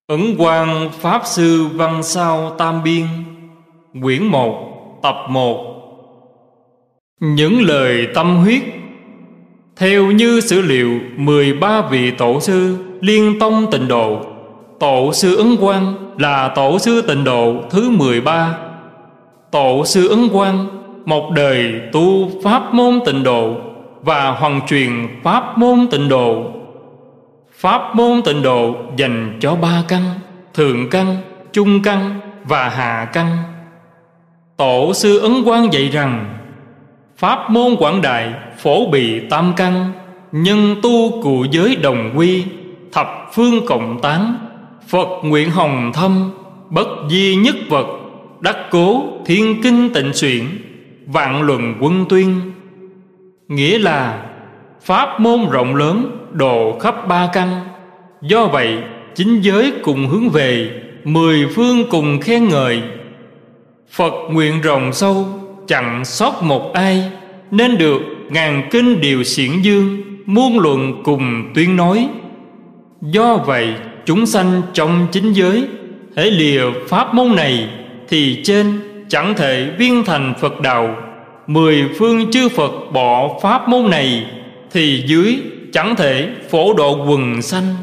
Ấn Quang Pháp Sư Văn Sao Tam Biên, Quyển 1, Tập 1. Những lời tâm huyết. Theo như sử liệu 13 vị tổ sư Liên Tông Tịnh Độ, Tổ sư Ấn Quang là tổ sư Tịnh Độ thứ 13. Tổ sư Ấn Quang một đời tu pháp môn Tịnh Độ và hoàn truyền pháp môn Tịnh Độ. Pháp môn Tịnh Độ dành cho 3 căn: thượng căn, trung căn và hạ căn. Tổ sư Ấn Quang dạy rằng: pháp môn quảng đại phổ bì tam căn, nhân tu cụ giới đồng quy, thập phương cộng tán, Phật nguyện hồng thâm, bất di nhất vật, đắc cố thiên kinh tịnh xuyển, vạn luận quân tuyên. Nghĩa là pháp môn rộng lớn độ khắp 3 căn. Do vậy chính giới cùng hướng về, 10 phương cùng khen ngợi. Phật nguyện rộng sâu, chẳng sót một ai, nên được ngàn kinh điều xiển dương, muôn luận cùng tuyên nói. Do vậy chúng sanh trong chính giới, hễ lìa pháp môn này thì trên chẳng thể viên thành Phật đạo. 10 phương chư Phật bỏ pháp môn này thì dưới chẳng thể phổ độ quần sanh.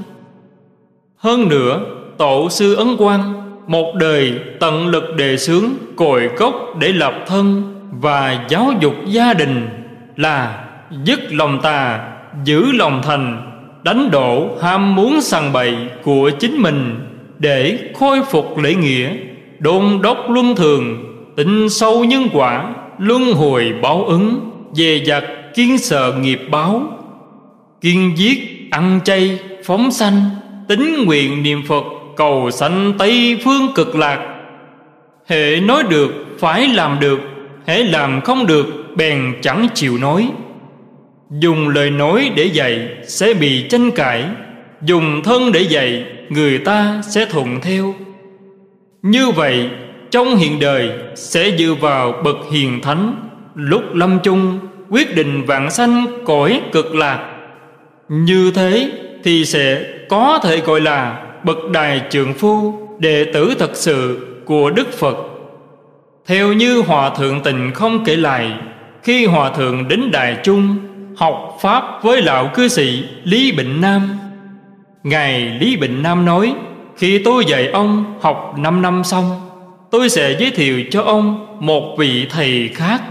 Hơn nữa, tổ sư Ấn Quang một đời tận lực đề xướng cội gốc để lập thân và giáo dục gia đình, là dứt lòng tà, giữ lòng thành, đánh đổ ham muốn sằng bậy của chính mình, để khôi phục lễ nghĩa, đôn đốc luân thường, tin sâu nhân quả, luân hồi báo ứng, dè dặt kiên sợ nghiệp báo, kiên giết ăn chay phóng sanh, tín nguyện niệm Phật cầu sanh Tây phương cực lạc. Hễ nói được phải làm được, hễ làm không được bèn chẳng chịu nói. Dùng lời nói để dạy sẽ bị tranh cãi, dùng thân để dạy người ta sẽ thuận theo. Như vậy trong hiện đời sẽ dựa vào bậc hiền thánh, lúc lâm chung quyết định vãng sanh cõi cực lạc. Như thế thì sẽ có thể gọi là bậc đại trượng phu, đệ tử thật sự của Đức Phật. Theo như Hòa Thượng Tịnh Không kể lại, khi Hòa Thượng đến Đài Trung học Pháp với lão cư sĩ Lý Bỉnh Nam, Ngài Lý Bỉnh Nam nói: khi tôi dạy ông học 5 năm xong, tôi sẽ giới thiệu cho ông một vị thầy khác.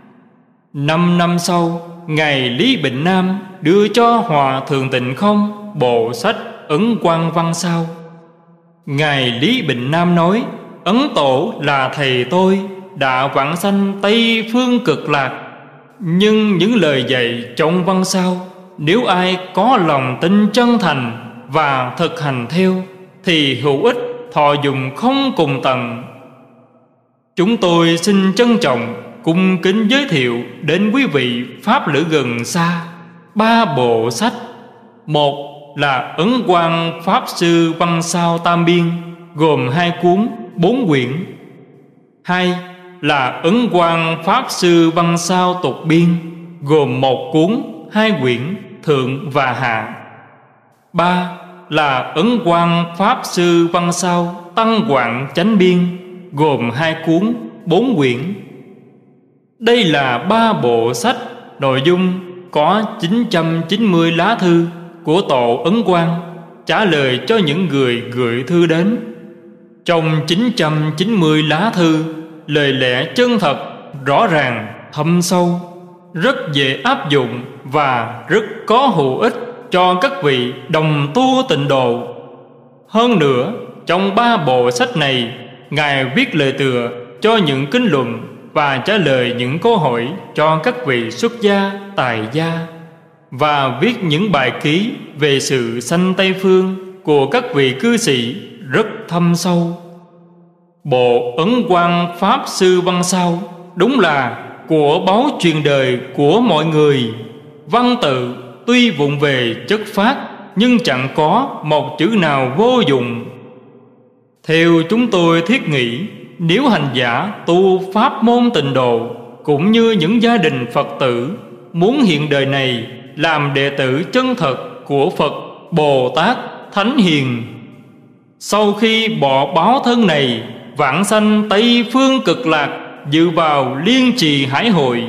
5 năm sau, Ngài Lý Bỉnh Nam đưa cho Hòa Thượng Tịnh Không bộ sách Ấn Quang Văn Sao. Ngài Lý Bỉnh Nam nói: Ấn Tổ là thầy tôi, đã vãng sanh Tây phương cực lạc. Nhưng những lời dạy trong văn sao, nếu ai có lòng tin chân thành và thực hành theo, thì hữu ích thọ dụng không cùng tận. Chúng tôi xin trân trọng cung kính giới thiệu đến quý vị pháp lữ gần xa 3 bộ sách. Một là Ấn Quang Pháp Sư Văn Sao Tam Biên, gồm 2 cuốn 4 quyển. 2 là Ấn Quang Pháp Sư Văn Sao Tục Biên, gồm 1 cuốn 2 quyển thượng và hạ. 3 là Ấn Quang Pháp Sư Văn Sao Tăng Quảng Chánh Biên, gồm 2 cuốn 4 quyển. Đây là 3 bộ sách, nội dung có 990 lá thư của Tổ Ấn Quang trả lời cho những người gửi thư đến. Trong 990 lá thư, lời lẽ chân thật, rõ ràng, thâm sâu, rất dễ áp dụng và rất có hữu ích cho các vị đồng tu tịnh độ. Hơn nữa, trong 3 bộ sách này, Ngài viết lời tựa cho những kinh luận và trả lời những câu hỏi cho các vị xuất gia, tài gia, và viết những bài ký về sự sanh Tây phương của các vị cư sĩ rất thâm sâu. Bộ Ấn Quang Pháp Sư Văn Sao đúng là của báu truyền đời của mọi người. Văn tự tuy vụng về chất phác, nhưng chẳng có một chữ nào vô dụng. Theo chúng tôi thiết nghĩ, nếu hành giả tu pháp môn tịnh độ, cũng như những gia đình Phật tử muốn hiện đời này làm đệ tử chân thật của Phật, Bồ Tát, Thánh Hiền, Sau khi bỏ báo thân này, vãng sanh Tây phương cực lạc, dự vào Liên Trì Hải Hội.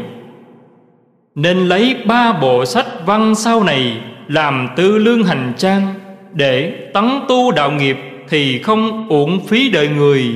Nên lấy 3 bộ sách văn sau này làm tư lương hành trang, để tấn tu đạo nghiệp thì không uổng phí đời người.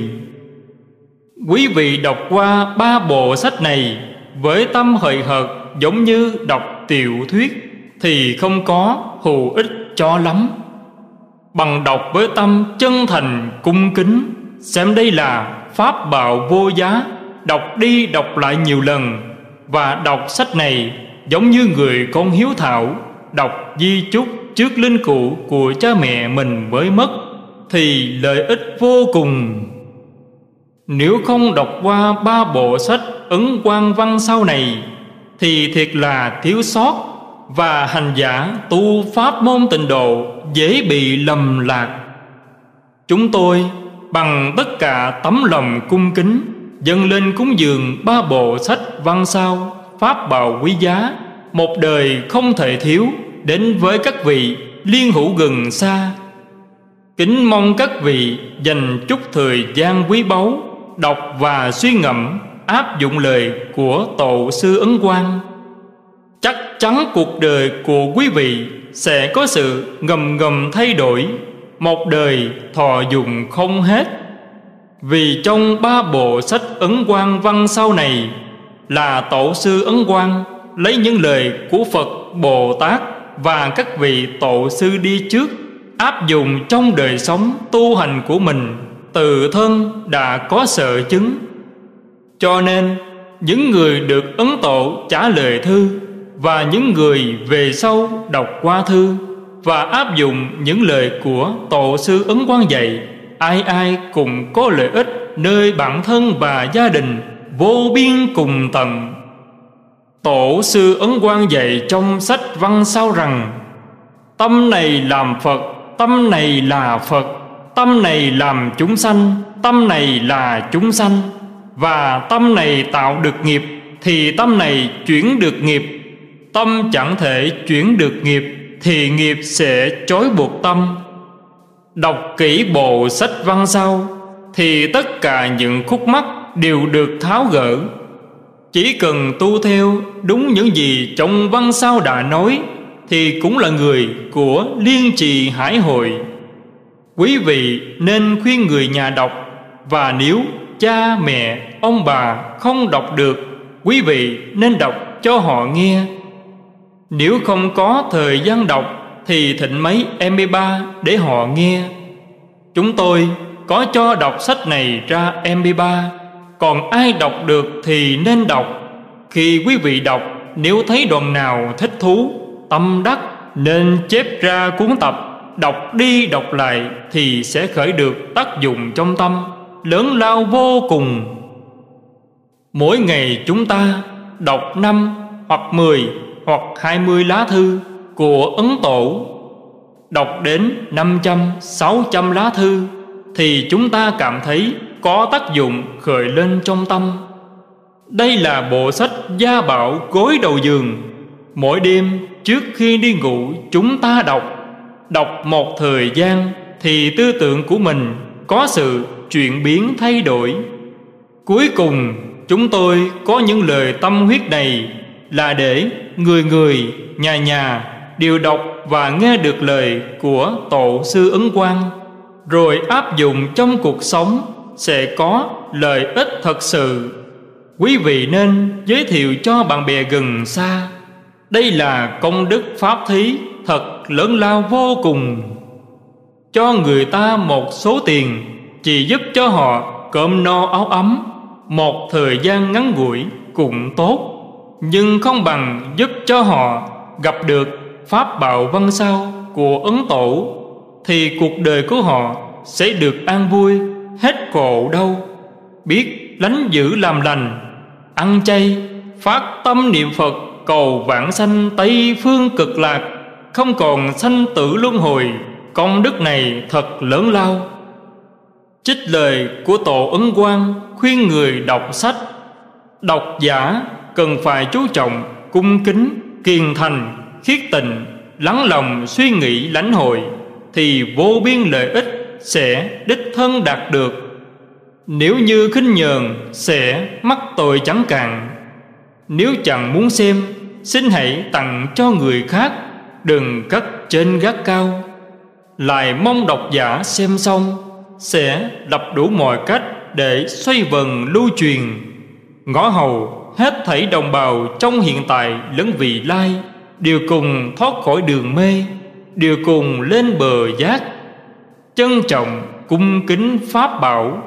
Quý vị đọc qua 3 bộ sách này với tâm hời hợt giống như đọc tiểu thuyết thì không có hữu ích cho lắm. Bằng đọc với tâm chân thành cung kính, xem đây là pháp bảo vô giá, đọc đi đọc lại nhiều lần. Và đọc sách này giống như người con hiếu thảo đọc di chúc trước linh cụ của cha mẹ mình mới mất, thì lợi ích vô cùng. Nếu không đọc qua 3 bộ sách Ấn Quang Văn sau này thì thiệt là thiếu sót, và hành giả tu pháp môn tịnh độ dễ bị lầm lạc. Chúng tôi bằng tất cả tấm lòng cung kính dâng lên cúng dường 3 bộ sách văn sao, pháp bảo quý giá, một đời không thể thiếu, đến với các vị liên hữu gần xa. Kính mong các vị dành chút thời gian quý báu, đọc và suy ngẫm, áp dụng lời của Tổ sư Ấn Quang. Chắc chắn cuộc đời của quý vị sẽ có sự ngầm thay đổi, một đời thọ dụng không hết. Vì trong 3 bộ sách Ấn Quang Văn sau này là Tổ sư Ấn Quang lấy những lời của Phật, Bồ Tát và các vị tổ sư đi trước áp dụng trong đời sống tu hành của mình, tự thân đã có sở chứng. Cho nên những người được Ấn Tổ trả lời thư và những người về sau đọc qua thư và áp dụng những lời của Tổ sư Ấn Quang dạy, ai ai cũng có lợi ích nơi bản thân và gia đình vô biên cùng tận. Tổ sư Ấn Quang dạy trong sách văn sau rằng: tâm này làm Phật, tâm này là Phật, tâm này làm chúng sanh, tâm này là chúng sanh. Và tâm này tạo được nghiệp thì tâm này chuyển được nghiệp. Tâm chẳng thể chuyển được nghiệp thì nghiệp sẽ trói buộc tâm. Đọc kỹ bộ sách văn sau thì tất cả những khúc mắc đều được tháo gỡ. Chỉ cần tu theo đúng những gì trong văn sau đã nói thì cũng là người của Liên Trì Hải Hội. Quý vị nên khuyên người nhà đọc, và nếu cha mẹ ông bà không đọc được, quý vị nên đọc cho họ nghe. Nếu không có thời gian đọc thì thịnh mấy MP3 để họ nghe. Chúng tôi có cho đọc sách này ra MP3, còn ai đọc được thì nên đọc. Khi quý vị đọc, nếu thấy đoạn nào thích thú, tâm đắc, nên chép ra cuốn tập, đọc đi đọc lại thì sẽ khởi được tác dụng trong tâm lớn lao vô cùng. Mỗi ngày chúng ta đọc 5 hoặc 10 hoặc 20 lá thư của Ấn Tổ, đọc đến 500, 600 lá thư thì chúng ta cảm thấy có tác dụng khởi lên trong tâm. Đây là bộ sách gia bảo gối đầu giường. Mỗi đêm trước khi đi ngủ chúng ta đọc một thời gian thì tư tưởng của mình có sự chuyển biến thay đổi. Cuối cùng chúng tôi có những lời tâm huyết này là để người người, nhà nhà đều đọc và nghe được lời của Tổ sư Ấn Quang, rồi áp dụng trong cuộc sống sẽ có lợi ích thật sự. Quý vị nên giới thiệu cho bạn bè gần xa. Đây là công đức pháp thí thật lớn lao vô cùng. Cho người ta một số tiền chỉ giúp cho họ cơm no áo ấm một thời gian ngắn ngủi cũng tốt, nhưng không bằng giúp cho họ gặp được pháp bảo văn sao của Ấn Tổ, thì cuộc đời của họ sẽ được an vui, hết khổ đau, biết lánh dữ làm lành, ăn chay, phát tâm niệm Phật, cầu vãng sanh Tây phương cực lạc, không còn sanh tử luân hồi. Công đức này thật lớn lao. Trích lời của Tổ Ấn Quang khuyên người đọc sách: độc giả cần phải chú trọng, cung kính, kiền thành, khiết tịnh, lắng lòng suy nghĩ lãnh hội, thì vô biên lợi ích sẽ đích thân đạt được. Nếu như khinh nhờn sẽ mắc tội chẳng cạn. Nếu chẳng muốn xem, xin hãy tặng cho người khác, đừng cất trên gác cao. Lại mong độc giả xem xong sẽ lập đủ mọi cách để xoay vần lưu truyền. Ngõ hầu hết thảy đồng bào trong hiện tại lẫn vị lai đều cùng thoát khỏi đường mê, đều cùng lên bờ giác. Trân trọng cung kính pháp bảo.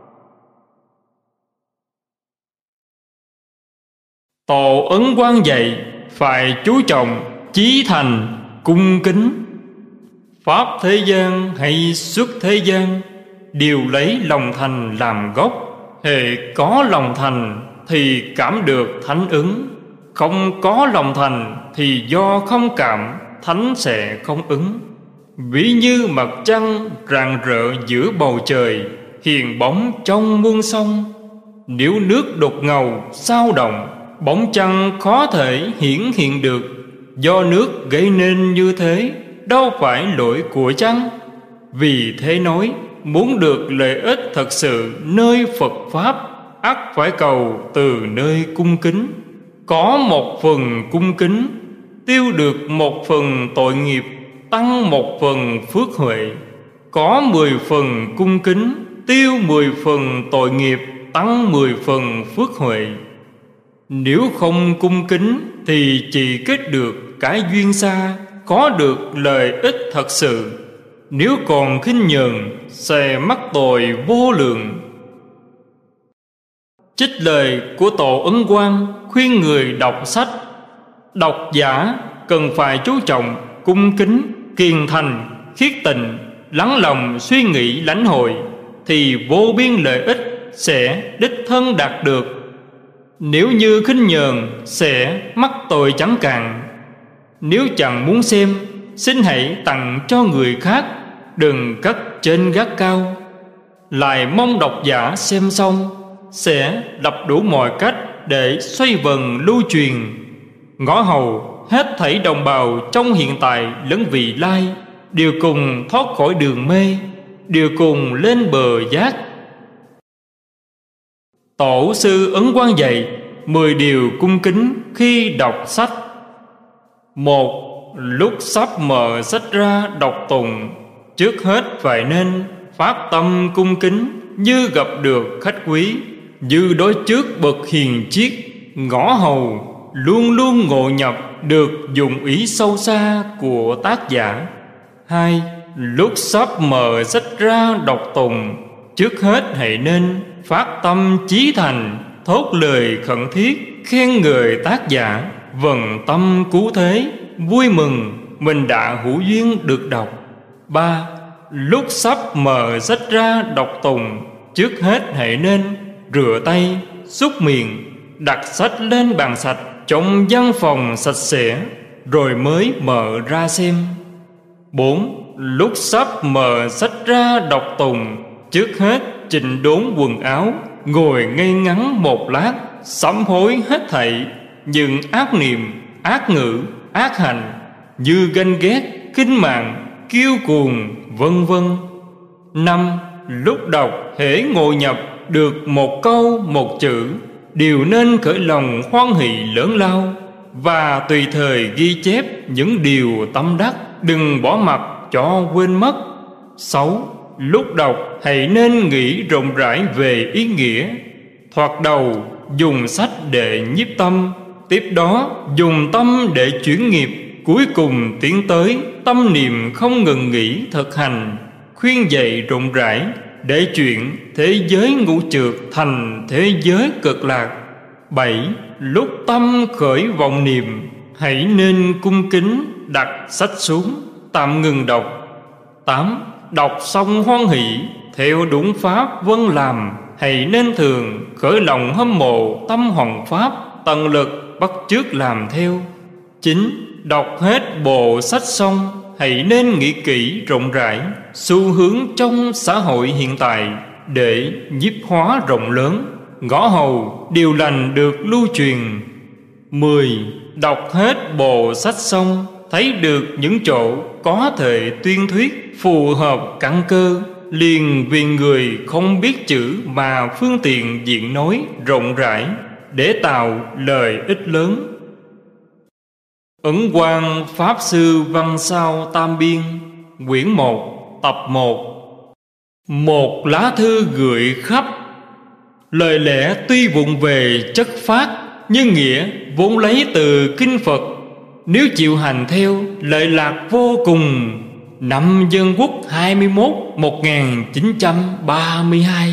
Tổ Ấn Quang dạy phải chú trọng chí thành cung kính. Pháp thế gian hay xuất thế gian đều lấy lòng thành làm gốc. Hễ có lòng thành thì cảm được thánh ứng, không có lòng thành thì do không cảm, thánh sẽ không ứng. Ví như mặt trăng rạng rỡ giữa bầu trời, hiền bóng trong muôn sông. Nếu nước đục ngầu sao động, bóng trăng khó thể hiển hiện được. Do nước gây nên như thế, đâu phải lỗi của trăng. Vì thế nói, muốn được lợi ích thật sự nơi Phật Pháp, ắt phải cầu từ nơi cung kính. Có một phần cung kính, tiêu được một phần tội nghiệp, tăng một phần phước huệ. Có 10 phần cung kính, tiêu 10 phần tội nghiệp, tăng 10 phần phước huệ. Nếu không cung kính thì chỉ kết được cái duyên xa, có được lợi ích thật sự. Nếu còn khinh nhờn sẽ mắc tội vô lượng. Trích lời của Tổ Ấn Quang khuyên người đọc sách. Độc giả cần phải chú trọng cung kính, kiền thành, khiết tịnh, lắng lòng suy nghĩ lãnh hội, thì vô biên lợi ích sẽ đích thân đạt được. Nếu như khinh nhờn sẽ mắc tội chẳng cạn. Nếu chẳng muốn xem, xin hãy tặng cho người khác, đừng cất trên gác cao. Lại mong độc giả xem xong sẽ lập đủ mọi cách để xoay vần lưu truyền. Ngõ hầu hết thảy đồng bào trong hiện tại lẫn vị lai đều cùng thoát khỏi đường mê, đều cùng lên bờ giác. Tổ sư Ấn Quang dạy 10 điều cung kính khi đọc sách. 1. Lúc sắp mở sách ra đọc tụng, trước hết phải nên phát tâm cung kính như gặp được khách quý, như đối trước bậc hiền triết. Ngõ hầu luôn luôn ngộ nhập được dụng ý sâu xa của tác giả. 2. Lúc sắp mở sách ra đọc tụng, trước hết hãy nên phát tâm chí thành, thốt lời khẩn thiết khen ngợi tác giả, vần tâm cứu thế, vui mừng mình đã hữu duyên được đọc. 3. Lúc sắp mở sách ra đọc tụng, trước hết hãy nên rửa tay, súc miệng, đặt sách lên bàn sạch trong văn phòng sạch sẽ, rồi mới mở ra xem. 4. Lúc sắp mở sách ra đọc tụng, trước hết chỉnh đốn quần áo, ngồi ngay ngắn một lát, sám hối hết thảy những ác niệm, ác ngữ, ác hành như ganh ghét, khinh mạng, kiêu cuồng, vân vân. 5. Lúc đọc hễ ngộ nhập được một câu một chữ, đều nên khởi lòng hoan hỷ lớn lao, và tùy thời ghi chép những điều tâm đắc, đừng bỏ mặc cho quên mất. 6. Lúc đọc hãy nên nghĩ rộng rãi về ý nghĩa. Thoạt đầu dùng sách để nhiếp tâm, tiếp đó dùng tâm để chuyển nghiệp, cuối cùng tiến tới tâm niệm không ngừng nghỉ thực hành. Khuyên dạy rộng rãi để chuyển thế giới ngũ trượt thành thế giới cực lạc. 7. Lúc tâm khởi vọng niệm, hãy nên cung kính đặt sách xuống, tạm ngừng đọc. 8. Đọc xong hoan hỷ, theo đúng pháp vâng làm, hãy nên thường khởi lòng hâm mộ tâm hoằng pháp, tận lực bắt chước làm theo. 9. Đọc hết bộ sách xong, hãy nên nghĩ kỹ rộng rãi xu hướng trong xã hội hiện tại, để nhiếp hóa rộng lớn, ngõ hầu điều lành được lưu truyền. 10. Đọc hết bộ sách xong, thấy được những chỗ có thể tuyên thuyết phù hợp căn cơ, liền vì người không biết chữ mà phương tiện diện nói rộng rãi để tạo lợi ích lớn. Ấn Quang Pháp Sư Văn Sao Tam Biên, quyển 1, tập 1. Một lá thư gửi khắp. Lời lẽ tuy vụng về chất phác, nhưng nghĩa vốn lấy từ kinh Phật. Nếu chịu hành theo, lợi lạc vô cùng. Năm Dân Quốc 21 1932.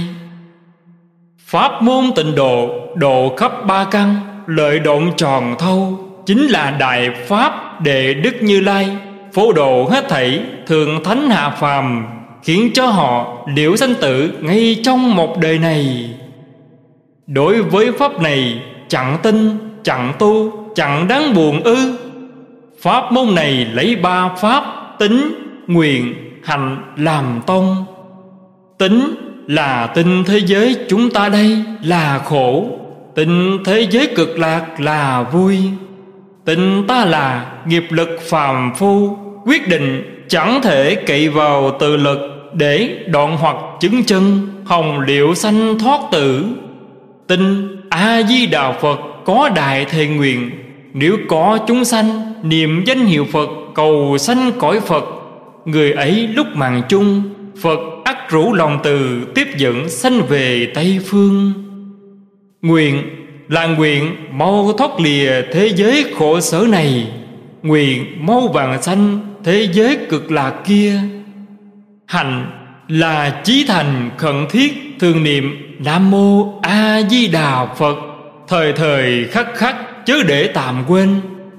Pháp môn tịnh độ, độ khắp ba căn, lợi động tròn thâu, chính là Đại Pháp Đệ Đức Như Lai, phổ độ hết thảy thượng thánh hạ phàm, khiến cho họ liễu sanh tử ngay trong một đời này. Đối với Pháp này, chẳng tin, chẳng tu, chẳng đáng buồn ư? Pháp môn này lấy ba Pháp tính, nguyện, hành làm tông. Tính là tin thế giới chúng ta đây là khổ, tin thế giới cực lạc là vui. Tin ta là nghiệp lực phàm phu, quyết định chẳng thể cậy vào tự lực để đoạn hoặc chứng chân, hồng liệu sanh thoát tử. Tin A-di-đà Phật có đại thệ nguyện, nếu có chúng sanh niệm danh hiệu Phật cầu sanh cõi Phật, người ấy lúc mạng chung, Phật ắt rủ lòng từ tiếp dẫn sanh về Tây Phương. Nguyện là nguyện mau thoát lìa thế giới khổ sở này, nguyện mau vãng sanh thế giới cực lạc kia. Hành là chí thành khẩn thiết thường niệm Nam Mô A Di Đà Phật, thời thời khắc khắc chớ để tạm quên.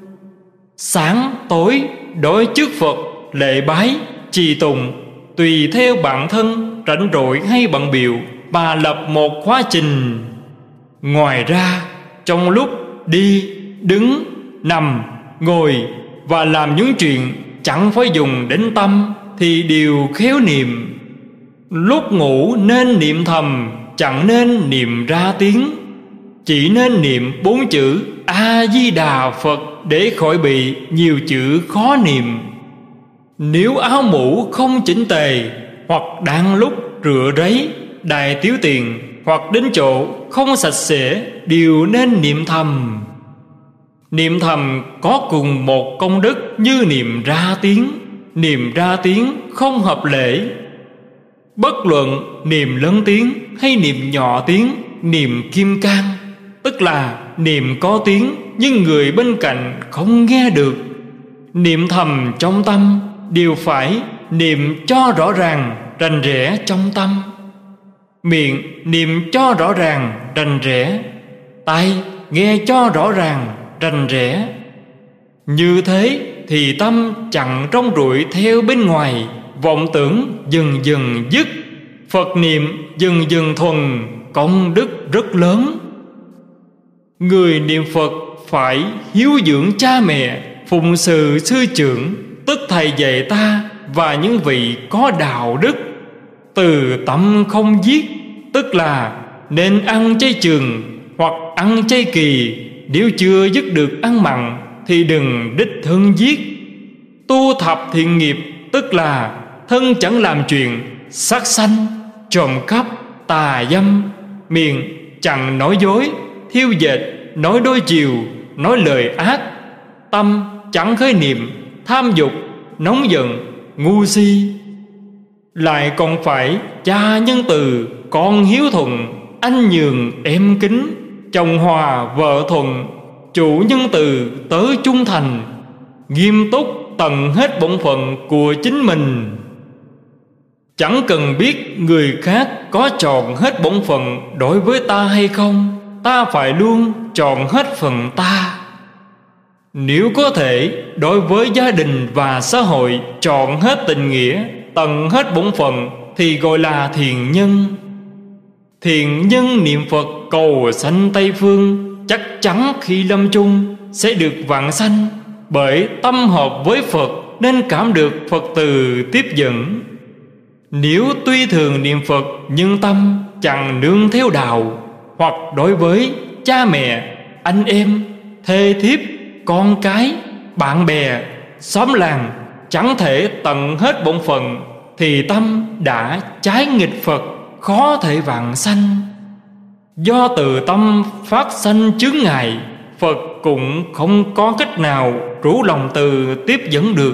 Sáng tối đối trước Phật lễ bái trì tùng, tùy theo bản thân rảnh rỗi hay bận bịu mà lập một khóa trình. Ngoài ra, trong lúc đi, đứng, nằm, ngồi và làm những chuyện chẳng phải dùng đến tâm thì đều khéo niệm. Lúc ngủ nên niệm thầm, chẳng nên niệm ra tiếng. Chỉ nên niệm 4 chữ A-di-đà Phật để khỏi bị nhiều chữ khó niệm. Nếu áo mũ không chỉnh tề, hoặc đang lúc rửa ráy, đại tiểu tiền, hoặc đến chỗ không sạch sẽ, đều nên niệm thầm. Niệm thầm có cùng một công đức như niệm ra tiếng. Niệm ra tiếng không hợp lễ. Bất luận niệm lớn tiếng hay niệm nhỏ tiếng, niệm kim cang, tức là niệm có tiếng nhưng người bên cạnh không nghe được. Niệm thầm trong tâm đều phải niệm cho rõ ràng, rành rẽ trong tâm. Miệng niệm cho rõ ràng, rành rẽ. Tai nghe cho rõ ràng, rành rẽ. Như thế thì tâm chẳng rong ruổi theo bên ngoài, vọng tưởng dần dần dứt. Phật niệm dần dần thuần, công đức rất lớn. Người niệm Phật phải hiếu dưỡng cha mẹ, phụng sự sư trưởng, tức thầy dạy ta và những vị có đạo đức. Từ tâm không giết, tức là nên ăn chay trường hoặc ăn chay kỳ. Nếu chưa dứt được ăn mặn thì đừng đích thân giết. Tu thập thiện nghiệp, tức là thân chẳng làm chuyện sát sanh, trộm cắp, tà dâm. Miệng chẳng nói dối, thiêu dệt, nói đôi chiều, nói lời ác. Tâm chẳng khởi niệm tham dục, nóng giận, ngu si. Lại còn phải cha nhân từ, con hiếu thuận, anh nhường em kính, chồng hòa vợ thuận, chủ nhân từ tớ trung thành, nghiêm túc tận hết bổn phận của chính mình. Chẳng cần biết người khác có tròn hết bổn phận đối với ta hay không, ta phải luôn tròn hết phần ta. Nếu có thể đối với gia đình và xã hội tròn hết tình nghĩa, tận hết bổn phận thì gọi là thiện nhân. Thiện nhân niệm Phật cầu sanh Tây Phương, chắc chắn khi lâm chung sẽ được vãng sanh. Bởi tâm hợp với Phật nên cảm được Phật từ tiếp dẫn. Nếu tuy thường niệm Phật nhưng tâm chẳng nương theo đạo, hoặc đối với cha mẹ, anh em, thê thiếp, con cái, bạn bè, xóm làng chẳng thể tận hết bổn phận, thì tâm đã trái nghịch Phật, khó thể vãng sanh. Do từ tâm phát sanh chướng ngại, Phật cũng không có cách nào rủ lòng từ tiếp dẫn được.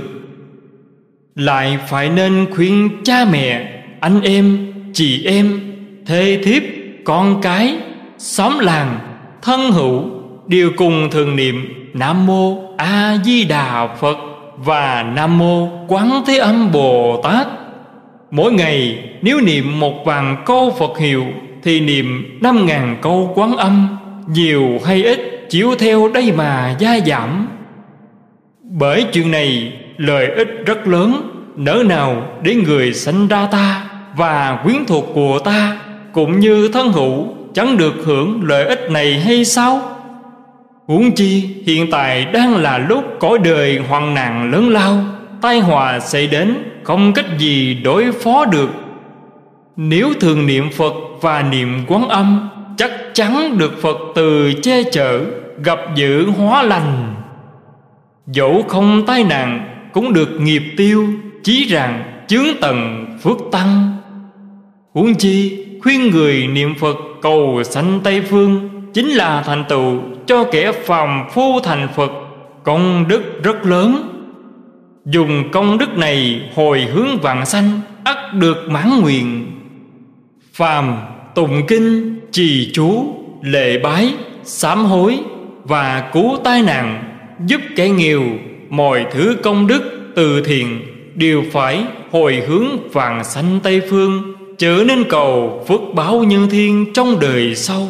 Lại phải nên khuyên cha mẹ, anh em, chị em, thê thiếp, con cái, xóm làng, thân hữu đều cùng thường niệm Nam Mô A Di Đà Phật và Nam Mô Quán Thế Âm Bồ Tát. Mỗi ngày nếu niệm 1.000 câu Phật hiệu thì niệm 5.000 câu Quán Âm, nhiều hay ít chiếu theo đây mà gia giảm. Bởi chuyện này lợi ích rất lớn, nỡ nào để người sanh ra ta và quyến thuộc của ta cũng như thân hữu chẳng được hưởng lợi ích này hay sao? Huống chi hiện tại đang là lúc cõi đời hoạn nạn lớn lao, tai họa xảy đến không cách gì đối phó được. Nếu thường niệm Phật và niệm Quán Âm, chắc chắn được Phật từ che chở, gặp dữ hóa lành. Dẫu không tai nạn cũng được nghiệp tiêu, chí rằng chướng tầng phước tăng. Huống chi khuyên người niệm Phật cầu sanh Tây Phương chính là thành tựu cho kẻ phàm phu thành Phật, công đức rất lớn. Dùng công đức này hồi hướng vãng sanh, ắt được mãn nguyện. Phàm tụng kinh, trì chú, lễ bái, sám hối và cứu tai nạn, giúp kẻ nghèo, mọi thứ công đức từ thiện đều phải hồi hướng vãng sanh Tây Phương, trở nên cầu phước báo nhân thiên trong đời sau.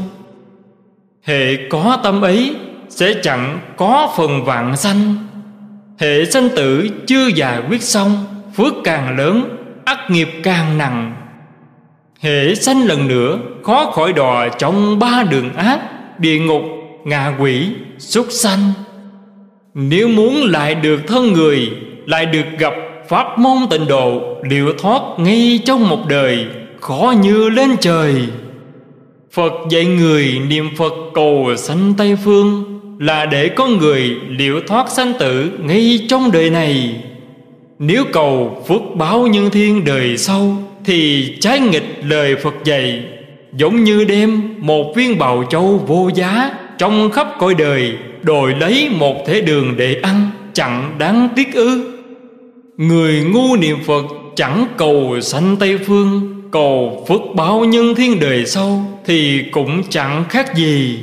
Hệ có tâm ấy sẽ chẳng có phần vãng sanh. Hệ sanh tử chưa giải quyết xong, phước càng lớn, ắt nghiệp càng nặng. Hệ sanh lần nữa khó khỏi đọa trong 3 đường ác: địa ngục, ngạ quỷ, súc sanh. Nếu muốn lại được thân người, lại được gặp pháp môn tịnh độ, liệu thoát ngay trong một đời, khó như lên trời. Phật dạy người niệm Phật cầu sanh Tây Phương là để có người liệu thoát sanh tử ngay trong đời này. Nếu cầu phước báo nhân thiên đời sau thì trái nghịch lời Phật dạy, giống như đem một viên bào châu vô giá trong khắp cõi đời đổi lấy một thể đường để ăn, chẳng đáng tiếc ư? Người ngu niệm Phật chẳng cầu sanh Tây Phương, cầu phước báo nhân thiên đời sau thì cũng chẳng khác gì.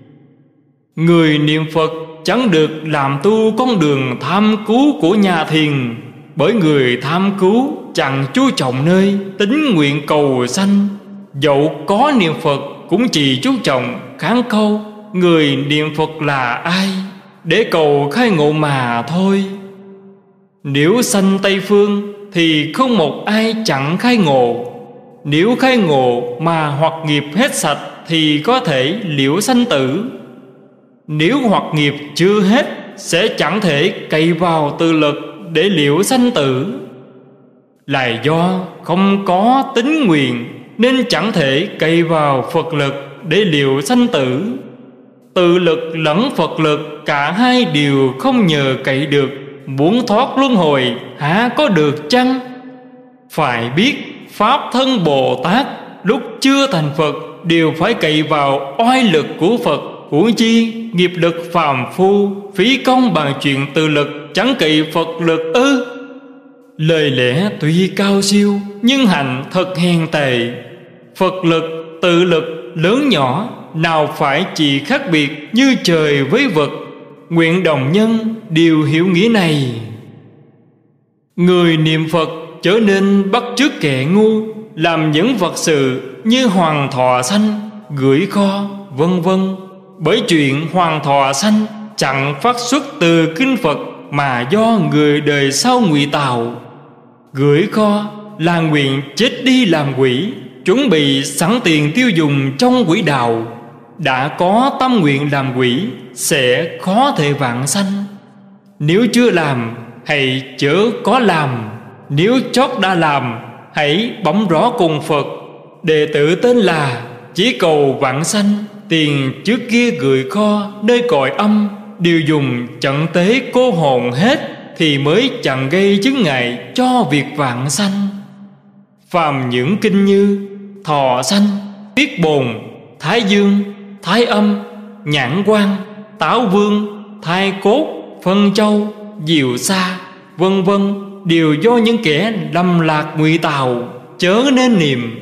Người niệm Phật chẳng được làm tu con đường tham cứu của nhà thiền, bởi người tham cứu chẳng chú trọng nơi tín nguyện cầu sanh. Dẫu có niệm Phật cũng chỉ chú trọng kháng câu người niệm Phật là ai, để cầu khai ngộ mà thôi. Nếu sanh Tây Phương thì không một ai chẳng khai ngộ. Nếu khai ngộ mà hoặc nghiệp hết sạch thì có thể liễu sanh tử. Nếu hoặc nghiệp chưa hết sẽ chẳng thể cậy vào tự lực để liễu sanh tử. Là do không có tín nguyện nên chẳng thể cậy vào Phật lực để liễu sanh tử. Tự lực lẫn Phật lực cả hai đều không nhờ cậy được, muốn thoát luân hồi há có được chăng? Phải biết Pháp thân Bồ Tát lúc chưa thành Phật đều phải cậy vào oai lực của Phật. Huống chi nghiệp lực phàm phu, phí công bằng chuyện tự lực, chẳng cậy Phật lực ư? Lời lẽ tuy cao siêu nhưng hành thật hèn tệ. Phật lực, tự lực lớn nhỏ nào phải chỉ khác biệt như trời với vật. Nguyện đồng nhân đều hiểu nghĩa này. Người niệm Phật trở nên bắt chước kẻ ngu, làm những vật sự như hoàng thọ sanh, gửi kho, vân vân. Bởi chuyện hoàng thọ sanh chẳng phát xuất từ kinh Phật, mà do người đời sau ngụy tạo. Gửi kho là nguyện chết đi làm quỷ, chuẩn bị sẵn tiền tiêu dùng trong quỹ đạo. Đã có tâm nguyện làm quỷ sẽ khó thể vãng sanh. Nếu chưa làm hãy chớ có làm. Nếu chót đã làm hãy bấm rõ cùng Phật. Đệ tử tên là chỉ cầu vãng sanh, tiền trước kia gửi kho nơi cõi âm đều dùng chẩn tế cô hồn hết, thì mới chẳng gây chướng ngại cho việc vãng sanh. Phàm những kinh như Thọ Sanh, Tiết Bồn, Thái Dương, Thái Âm, Nhãn Quan, Táo Vương, Thai Cốt, Phân Châu, Diệu Sa, vân vân, đều do những kẻ lầm lạc ngụy tạo, chớ nên niệm.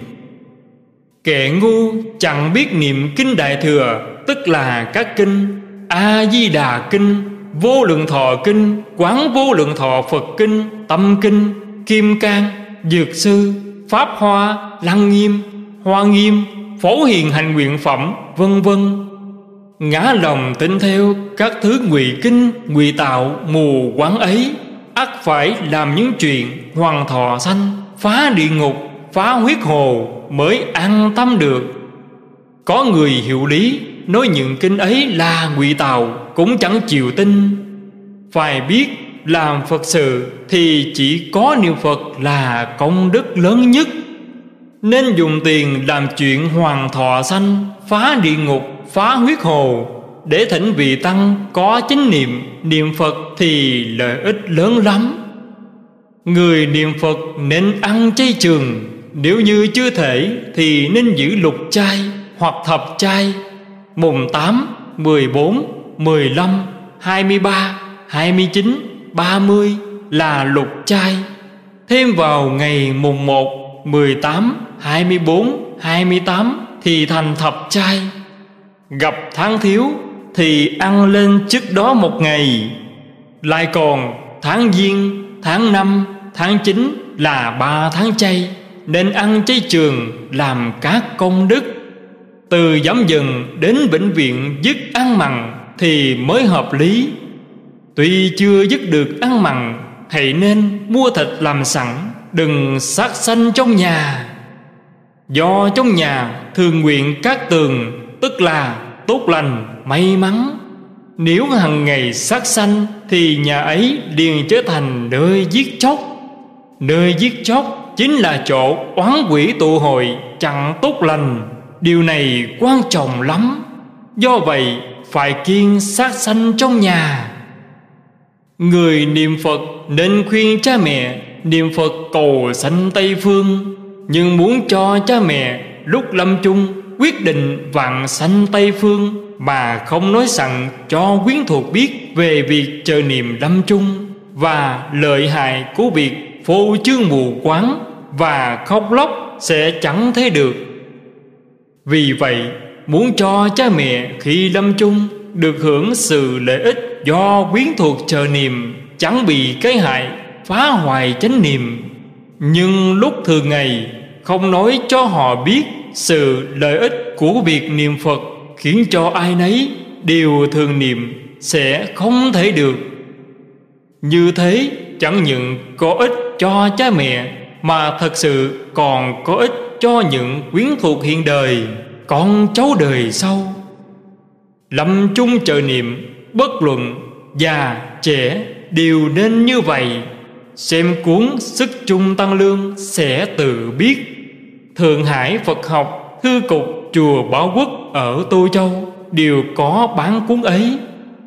Kẻ ngu chẳng biết niệm kinh Đại Thừa, tức là các kinh A Di Đà Kinh, Vô Lượng Thọ Kinh, Quán Vô Lượng Thọ Phật Kinh, Tâm Kinh, Kim Cang, Dược Sư, Pháp Hoa, Lăng Nghiêm, Hoa Nghiêm, Phổ Hiền Hành Nguyện Phẩm, vân vân. Ngã lòng tin theo các thứ ngụy kinh, ngụy tạo, mù quáng ấy, ắt phải làm những chuyện hoàng thọ sanh, phá địa ngục, phá huyết hồ mới an tâm được. Có người hiểu lý, nói những kinh ấy là ngụy tạo, cũng chẳng chịu tin. Phải biết làm Phật sự thì chỉ có niệm Phật là công đức lớn nhất, nên dùng tiền làm chuyện hoàng thọ sanh, phá địa ngục, phá huyết hồ, để thỉnh vị tăng có chánh niệm, niệm Phật thì lợi ích lớn lắm. Người niệm Phật nên ăn chay trường, nếu như chưa thể thì nên giữ lục chay hoặc thập chay, mùng 8, 14, 15, 23, 29, 30 là lục chay. Thêm vào ngày mùng 1, 18, 24, 28 thì thành thập chay. Gặp tháng thiếu thì ăn lên trước đó một ngày. Lại còn tháng Giêng, tháng 5, tháng 9 là 3 tháng chay, nên ăn chay trường làm các công đức. Từ giảm dần đến bệnh viện dứt ăn mặn thì mới hợp lý. Tuy chưa dứt được ăn mặn, hãy nên mua thịt làm sẵn, đừng sát sanh trong nhà. Do trong nhà thường nguyện các tường, tức là tốt lành, may mắn. Nếu hằng ngày sát sanh thì nhà ấy liền trở thành nơi giết chóc. Nơi giết chóc chính là chỗ oán quỷ tụ hội, chẳng tốt lành. Điều này quan trọng lắm. Do vậy phải kiêng sát sanh trong nhà. Người niệm Phật nên khuyên cha mẹ niệm Phật cầu sanh Tây Phương, nhưng muốn cho cha mẹ lúc lâm chung quyết định vạn sanh Tây Phương, mà không nói sẵn cho quyến thuộc biết về việc chờ niệm lâm chung và lợi hại của việc phô trương mù quáng và khóc lóc sẽ chẳng thấy được. Vì vậy, muốn cho cha mẹ khi lâm chung được hưởng sự lợi ích do quyến thuộc chờ niệm, chẳng bị cái hại phá hoại chánh niệm, nhưng lúc thường ngày không nói cho họ biết sự lợi ích của việc niệm Phật, khiến cho ai nấy đều thường niệm sẽ không thể được. Như thế chẳng những có ích cho cha mẹ, mà thật sự còn có ích cho những quyến thuộc hiện đời, con cháu đời sau. Lâm chung chờ niệm, bất luận già trẻ đều nên như vậy. Xem cuốn Sức Chung Tăng Lương sẽ tự biết. Thượng Hải Phật học thư cục chùa Bảo Quốc ở Tô Châu đều có bán cuốn ấy.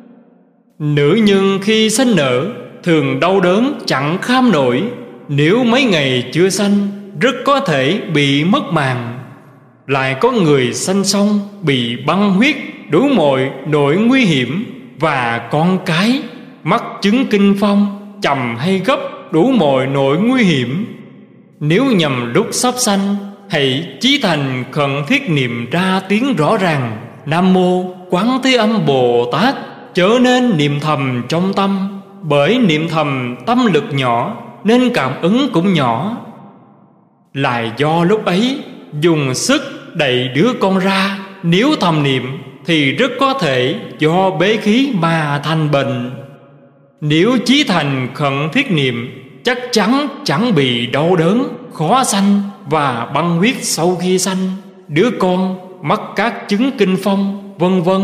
Nữ nhân khi sanh nở thường đau đớn chẳng kham nổi, nếu mấy ngày chưa sanh rất có thể bị mất mạng. Lại có người sanh xong bị băng huyết, đủ mọi nỗi nguy hiểm, và con cái mắc chứng kinh phong, chậm hay gấp, đủ mọi nỗi nguy hiểm. Nếu nhằm lúc sắp sanh, hãy chí thành khẩn thiết niệm ra tiếng rõ ràng: Nam Mô Quán Thế Âm Bồ Tát, chớ nên niệm thầm trong tâm. Bởi niệm thầm tâm lực nhỏ nên cảm ứng cũng nhỏ. Lại do lúc ấy dùng sức đẩy đứa con ra, nếu thầm niệm thì rất có thể do bế khí mà thành bệnh. Nếu chí thành khẩn thiết niệm, chắc chắn chẳng bị đau đớn, khó sanh và băng huyết sau khi sanh, đứa con mắc các chứng kinh phong, vân vân.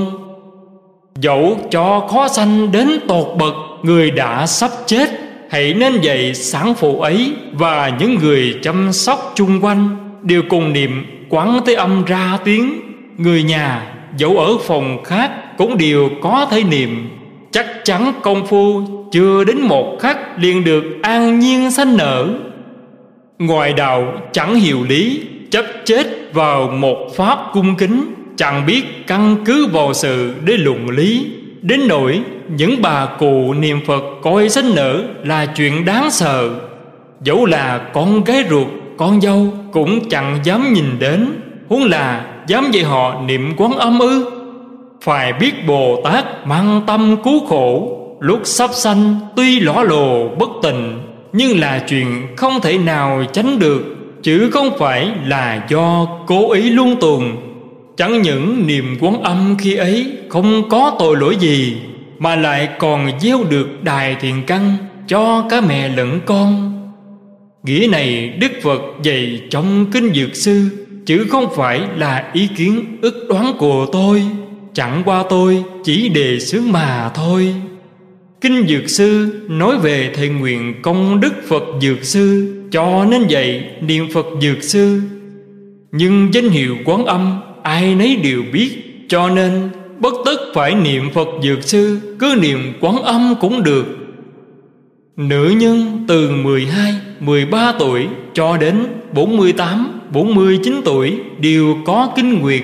Dẫu cho khó sanh đến tột bậc, người đã sắp chết, hãy nên dạy sản phụ ấy và những người chăm sóc chung quanh đều cùng niệm Quán Thế Âm ra tiếng. Người nhà dẫu ở phòng khác cũng đều có thể niệm. Chắc chắn công phu chưa đến một khắc liền được an nhiên sanh nở. Ngoài đạo chẳng hiểu lý, chấp chết vào một pháp cung kính, chẳng biết căn cứ vào sự để luận lý. Đến nỗi những bà cụ niệm Phật coi sanh nở là chuyện đáng sợ. Dẫu là con gái ruột, con dâu cũng chẳng dám nhìn đến, huống là dám dạy họ niệm Quán Âm ư? Phải biết Bồ Tát mang tâm cứu khổ, lúc sắp sanh tuy lõ lồ bất tình, nhưng là chuyện không thể nào tránh được, chứ không phải là do cố ý luân tuần. Chẳng những niệm Quán Âm khi ấy không có tội lỗi gì, mà lại còn gieo được đài thiện căn cho cả mẹ lẫn con. Nghĩa này Đức Phật dạy trong Kinh Dược Sư, chứ không phải là ý kiến ức đoán của tôi. Chẳng qua tôi chỉ đề xướng mà thôi. Kinh Dược Sư nói về thệ nguyện công đức Phật Dược Sư, cho nên dạy niệm Phật Dược Sư. Nhưng danh hiệu Quán Âm ai nấy đều biết, cho nên bất tất phải niệm Phật Dược Sư, cứ niệm Quán Âm cũng được. Nữ nhân từ 12, 13 tuổi cho đến 48, 49 tuổi đều có kinh nguyệt.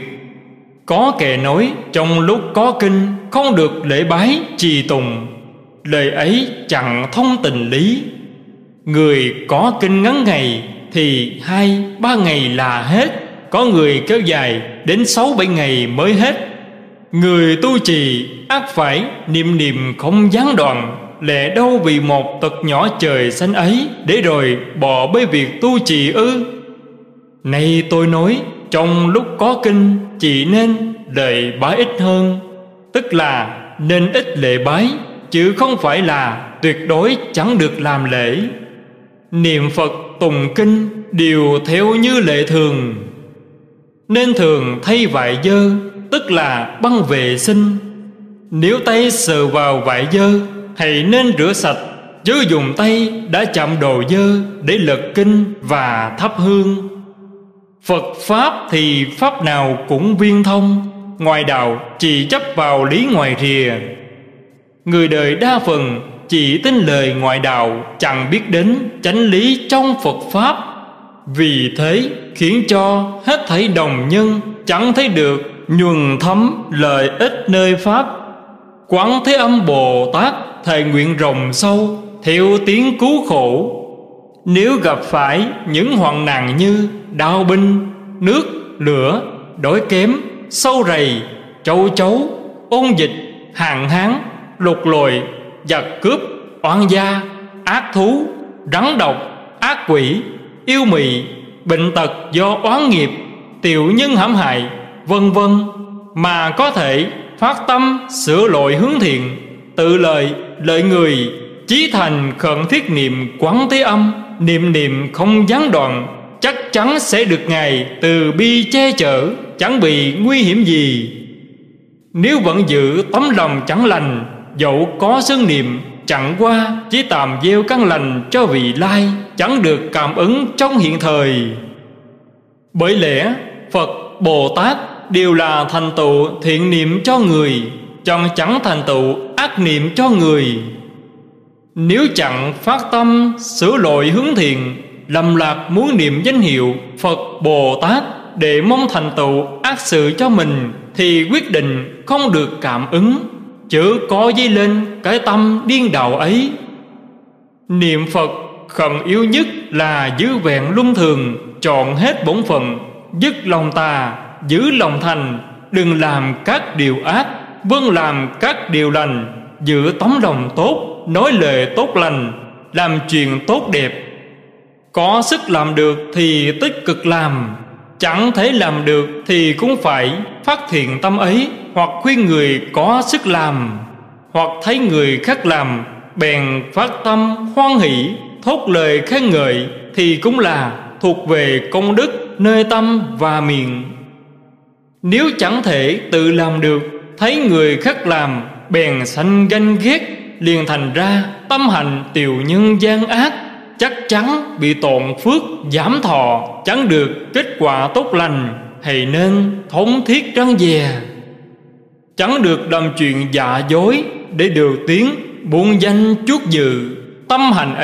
Có kẻ nói trong lúc có kinh không được lễ bái trì tùng, lời ấy chẳng thông tình lý. Người có kinh ngắn ngày thì 2-3 ngày là hết, có người kéo dài đến 6-7 ngày mới hết. Người tu trì ắt phải niệm niệm không gián đoạn, lẽ đâu vì một tật nhỏ trời xanh ấy để rồi bỏ bê việc tu trì ư? Nay tôi nói trong lúc có kinh chỉ nên lễ bái ít hơn, tức là nên ít lễ bái, chứ không phải là tuyệt đối chẳng được làm lễ. Niệm Phật tùng kinh đều theo như lệ thường, nên thường thay vải dơ, tức là băng vệ sinh. Nếu tay sờ vào vải dơ, hãy nên rửa sạch, chứ dùng tay đã chạm đồ dơ để lật kinh và thắp hương. Phật Pháp thì Pháp nào cũng viên thông, ngoài đạo chỉ chấp vào lý ngoài rìa. Người đời đa phần chỉ tin lời ngoại đạo, chẳng biết đến chánh lý trong Phật Pháp. Vì thế khiến cho hết thảy đồng nhân chẳng thấy được nhuần thấm lợi ích nơi Pháp. Quán Thế Âm Bồ Tát thệ nguyện rộng sâu theo tiếng cứu khổ. Nếu gặp phải những hoạn nạn như đao binh, nước, lửa, đói kém, sâu rầy, châu chấu, ôn dịch, hạn hán, lục lội, giặc cướp, oan gia, ác thú, rắn độc, ác quỷ, yêu mị, bệnh tật do oán nghiệp, tiểu nhân hãm hại, vân vân, mà có thể phát tâm sửa lỗi hướng thiện, tự lợi người, chí thành khẩn thiết niệm Quán Thế Âm, niệm niệm không gián đoạn, chắc chắn sẽ được Ngài từ bi che chở, chẳng bị nguy hiểm gì. Nếu vẫn giữ tấm lòng chẳng lành, dẫu có xưng niệm, chẳng qua chỉ tạm gieo căn lành cho vị lai, chẳng được cảm ứng trong hiện thời. Bởi lẽ Phật, Bồ Tát đều là thành tựu thiện niệm cho người, chẳng thành tựu ác niệm cho người. Nếu chẳng phát tâm sửa lỗi hướng thiện, lầm lạc muốn niệm danh hiệu Phật, Bồ Tát để mong thành tựu ác sự cho mình, thì quyết định không được cảm ứng, chớ có dấy lên cái tâm điên đạo ấy. Niệm Phật khẩn yếu nhất là giữ vẹn luân thường, chọn hết bổn phận, dứt lòng tà, giữ lòng thành, đừng làm các điều ác, vâng làm các điều lành, giữ tấm lòng tốt, nói lời tốt lành, làm chuyện tốt đẹp. Có sức làm được thì tích cực làm, chẳng thể làm được thì cũng phải phát thiện tâm ấy, hoặc khuyên người có sức làm, hoặc thấy người khác làm bèn phát tâm hoan hỷ, thốt lời khen ngợi, thì cũng là thuộc về công đức nơi tâm và miệng. Nếu chẳng thể tự làm được, thấy người khác làm bèn sanh ganh ghét, liền thành ra tâm hành tiều nhân gian ác, chắc chắn bị tổn phước giảm thọ, chẳng được kết quả tốt lành, hãy nên thống thiết răn dè. Chẳng được làm chuyện dạ dối để được tiếng buôn danh chuốc dự, tâm hành ấy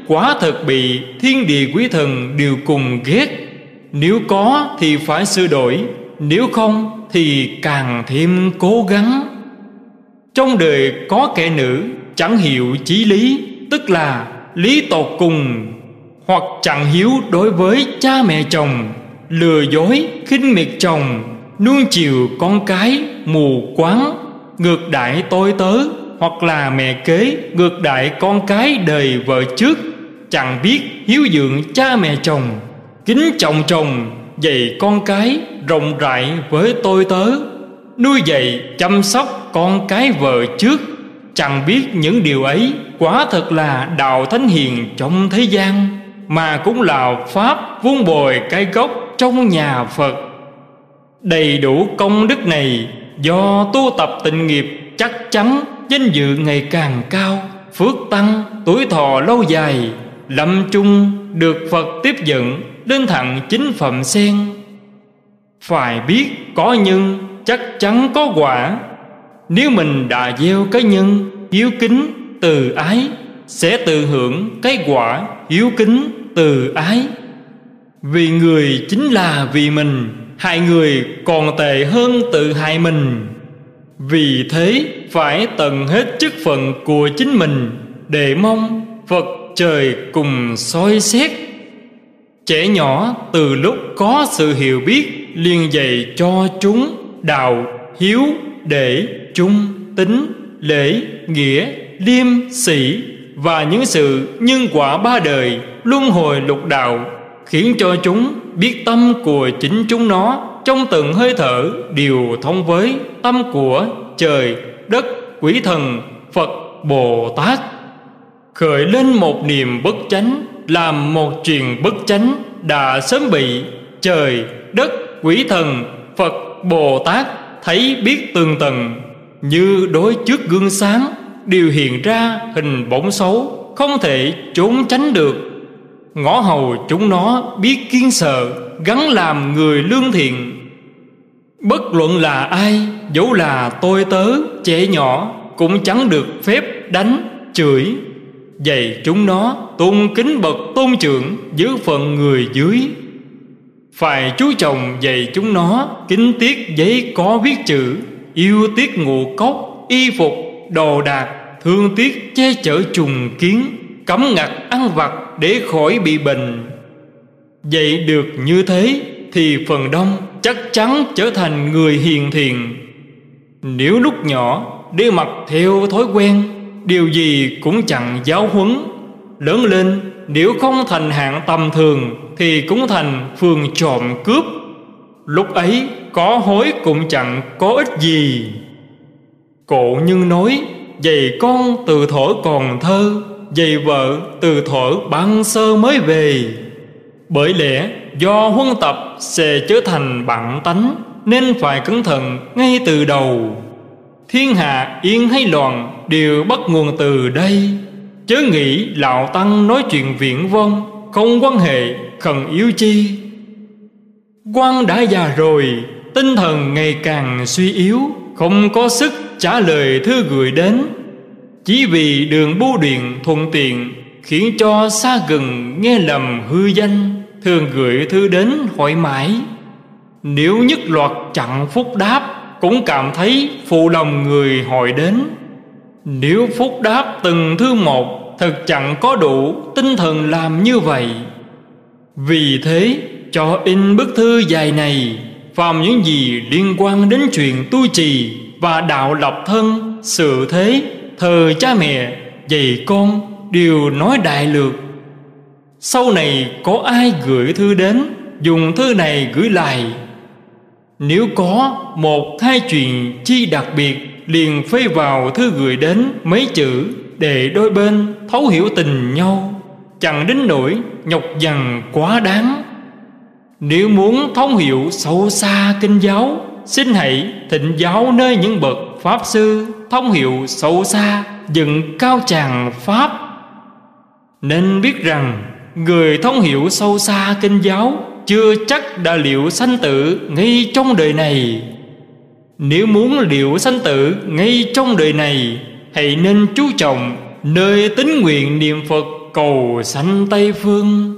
quả thật bị thiên địa quý thần đều cùng ghét. Nếu có thì phải sửa đổi, nếu không thì càng thêm cố gắng. Trong đời có kẻ nữ chẳng hiểu chí lý, tức là lý tột cùng, hoặc chẳng hiếu đối với cha mẹ chồng, lừa dối khinh miệt chồng, nuông chiều con cái mù quáng, ngược đãi tôi tớ, hoặc là mẹ kế ngược đãi con cái đời vợ trước, chẳng biết hiếu dưỡng cha mẹ chồng, kính trọng chồng, dạy con cái rộng rãi với tôi tớ, nuôi dạy chăm sóc con cái vợ trước, chẳng biết những điều ấy quả thật là đạo thánh hiền trong thế gian, mà cũng là pháp vun bồi cái gốc trong nhà Phật. Đầy đủ công đức này do tu tập tịnh nghiệp, chắc chắn danh dự ngày càng cao, phước tăng, tuổi thọ lâu dài, lâm chung được Phật tiếp dẫn lên thẳng chính phẩm sen. Phải biết có nhân chắc chắn có quả. Nếu mình đã gieo cái nhân hiếu kính từ ái, sẽ tự hưởng cái quả hiếu kính từ ái. Vì người chính là vì mình, hại người còn tệ hơn tự hại mình. Vì thế phải tận hết chức phận của chính mình, để mong Phật trời cùng soi xét. Trẻ nhỏ từ lúc có sự hiểu biết liền dạy cho chúng đạo, hiếu, để, trung, tín, lễ, nghĩa, liêm, sĩ và những sự nhân quả ba đời, luân hồi lục đạo, khiến cho chúng biết tâm của chính chúng nó trong từng hơi thở đều thông với tâm của trời, đất, quỷ thần, Phật, Bồ Tát. Khởi lên một niềm bất chánh, làm một chuyện bất chánh, đã sớm bị trời, đất, quỷ thần, Phật, Bồ Tát thấy biết tường tầng, như đối trước gương sáng, đều hiện ra hình bóng xấu, không thể trốn tránh được. Ngõ hầu chúng nó biết kiên sợ, gắn làm người lương thiện. Bất luận là ai, dẫu là tôi tớ, trẻ nhỏ, cũng chẳng được phép đánh, chửi. Dạy chúng nó tôn kính bậc tôn trưởng, giữ phận người dưới. Phải chú trọng dạy chúng nó kính tiếc giấy có viết chữ, yêu tiếc ngũ cốc, y phục, đồ đạc, thương tiếc che chở trùng kiến, cấm ngặt ăn vặt để khỏi bị bệnh. Dạy được như thế thì phần đông chắc chắn trở thành người hiền thiện. Nếu lúc nhỏ để mặc theo thói quen, điều gì cũng chẳng giáo huấn, lớn lên nếu không thành hạng tầm thường thì cũng thành phường trộm cướp. Lúc ấy có hối cũng chẳng có ích gì. Cổ nhân nói, dạy con từ thuở còn thơ, dạy vợ từ thuở ban sơ mới về. Bởi lẽ do huân tập sẽ trở thành bản tánh, nên phải cẩn thận ngay từ đầu. Thiên hạ yên hay loạn đều bắt nguồn từ đây. Chớ nghĩ lão tăng nói chuyện viển vông, không quan hệ khẩn yếu chi. Quan đã già rồi, tinh thần ngày càng suy yếu, không có sức trả lời thư gửi đến. Chỉ vì đường bưu điện thuận tiện, khiến cho xa gần nghe lầm hư danh, thường gửi thư đến hỏi mãi. Nếu nhất loạt chặn phúc đáp, cũng cảm thấy phụ lòng người hỏi đến. Nếu phúc đáp từng thư một, thật chẳng có đủ tinh thần làm như vậy. Vì thế cho in bức thư dài này, phàm những gì liên quan đến chuyện tu trì và đạo lập thân, sự thế, thờ cha mẹ, dạy con, đều nói đại lược. Sau này có ai gửi thư đến, dùng thư này gửi lại. Nếu có một hai chuyện chi đặc biệt, liền phê vào thư gửi đến mấy chữ, để đôi bên thấu hiểu tình nhau, chẳng đến nỗi nhọc nhằn quá đáng. Nếu muốn thấu hiểu sâu xa kinh giáo, xin hãy thịnh giáo nơi những bậc pháp sư thông hiểu sâu xa, dựng cao tràng pháp. Nên biết rằng người thông hiểu sâu xa kinh giáo chưa chắc đã liệu sanh tử ngay trong đời này. Nếu muốn liệu sanh tử ngay trong đời này, hãy nên chú trọng nơi tín nguyện niệm Phật cầu sanh Tây Phương.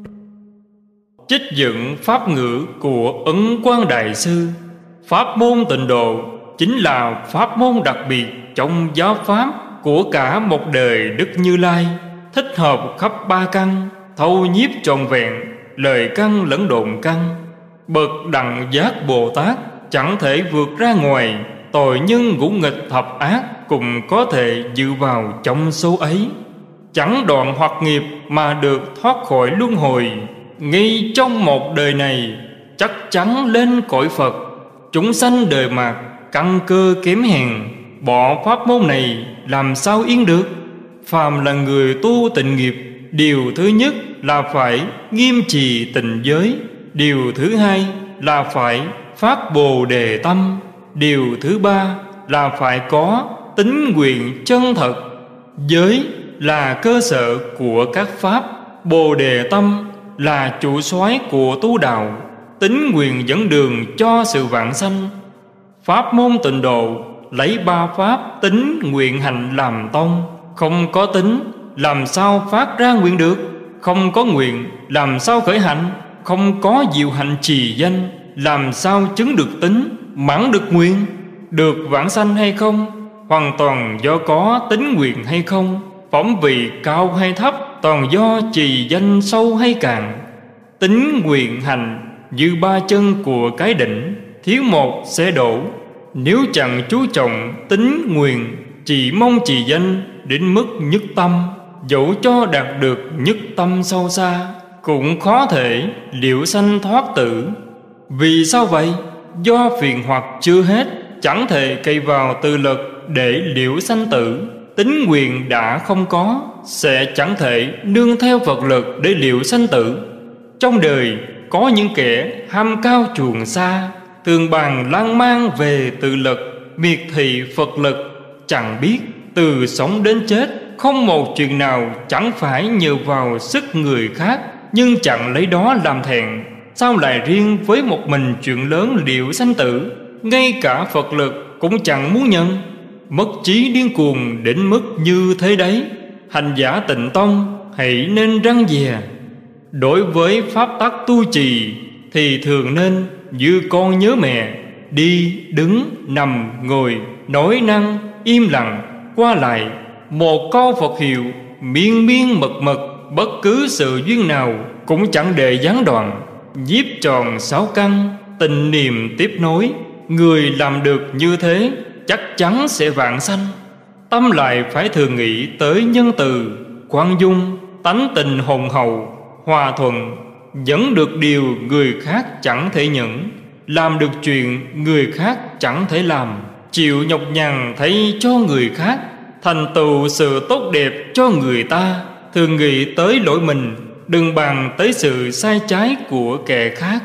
Trích dẫn pháp ngữ của Ấn Quang Đại Sư. Pháp môn Tịnh Độ chính là pháp môn đặc biệt trong giáo pháp của cả một đời Đức Như Lai, thích hợp khắp ba căn, thâu nhiếp trọn vẹn, lời căn lẫn độn căn. Bậc Đẳng Giác Bồ Tát chẳng thể vượt ra ngoài, tội nhân ngũ nghịch thập ác cũng có thể dự vào trong số ấy. Chẳng đoạn hoặc nghiệp mà được thoát khỏi luân hồi, ngay trong một đời này chắc chắn lên cõi Phật. Chúng sanh đời mạt căn cơ kém hèn, bỏ pháp môn này làm sao yên được. Phàm là người tu tịnh nghiệp, điều thứ nhất là phải nghiêm trì tịnh giới, điều thứ hai là phải phát Bồ Đề tâm, điều thứ ba là phải có tín nguyện chân thật. Giới là cơ sở của các pháp, Bồ Đề tâm là chủ soái của tu đạo, tín nguyện dẫn đường cho sự vãng sanh. Pháp môn Tịnh Độ lấy ba pháp tín nguyện hành làm tông. Không có tín làm sao phát ra nguyện được? Không có nguyện làm sao khởi hạnh? Không có diệu hạnh trì danh làm sao chứng được tín, mãn được nguyện? Được vãng sanh hay không hoàn toàn do có tín nguyện hay không. Phẩm vị cao hay thấp toàn do trì danh sâu hay cạn. Tín nguyện hành như ba chân của cái đỉnh, thiếu một sẽ đổ. Nếu chẳng chú trọng tín nguyện, chỉ mong trì danh đến mức nhất tâm, dẫu cho đạt được nhất tâm sâu xa, cũng khó thể liễu sanh thoát tử. Vì sao vậy? Do phiền hoặc chưa hết, chẳng thể cậy vào tự lực để liễu sanh tử. Tín nguyện đã không có, sẽ chẳng thể nương theo Phật lực để liễu sanh tử. Trong đời có những kẻ ham cao chuồng xa, thường bàn lan man về tự lực, miệt thị Phật lực, chẳng biết từ sống đến chết không một chuyện nào chẳng phải nhờ vào sức người khác, nhưng chẳng lấy đó làm thẹn. Sao lại riêng với một mình chuyện lớn liễu sanh tử? Ngay cả Phật lực cũng chẳng muốn nhận. Mất trí điên cuồng đến mức như thế đấy. Hành giả Tịnh Tông hãy nên răn dè. Đối với pháp tắc tu trì thì thường nên như con nhớ mẹ, đi, đứng, nằm, ngồi, nói năng, im lặng, qua lại, một câu Phật hiệu, miên miên mật mật, bất cứ sự duyên nào cũng chẳng để gián đoạn. Nhiếp tròn sáu căn, tình niệm tiếp nối. Người làm được như thế chắc chắn sẽ vãng sanh. Tâm lại phải thường nghĩ tới nhân từ, khoan dung, tánh tình hồn hậu, hòa thuận, dẫn được điều người khác chẳng thể nhận, làm được chuyện người khác chẳng thể làm, chịu nhọc nhằn thay cho người khác, thành tựu sự tốt đẹp cho người ta. Thường nghĩ tới lỗi mình, đừng bàn tới sự sai trái của kẻ khác.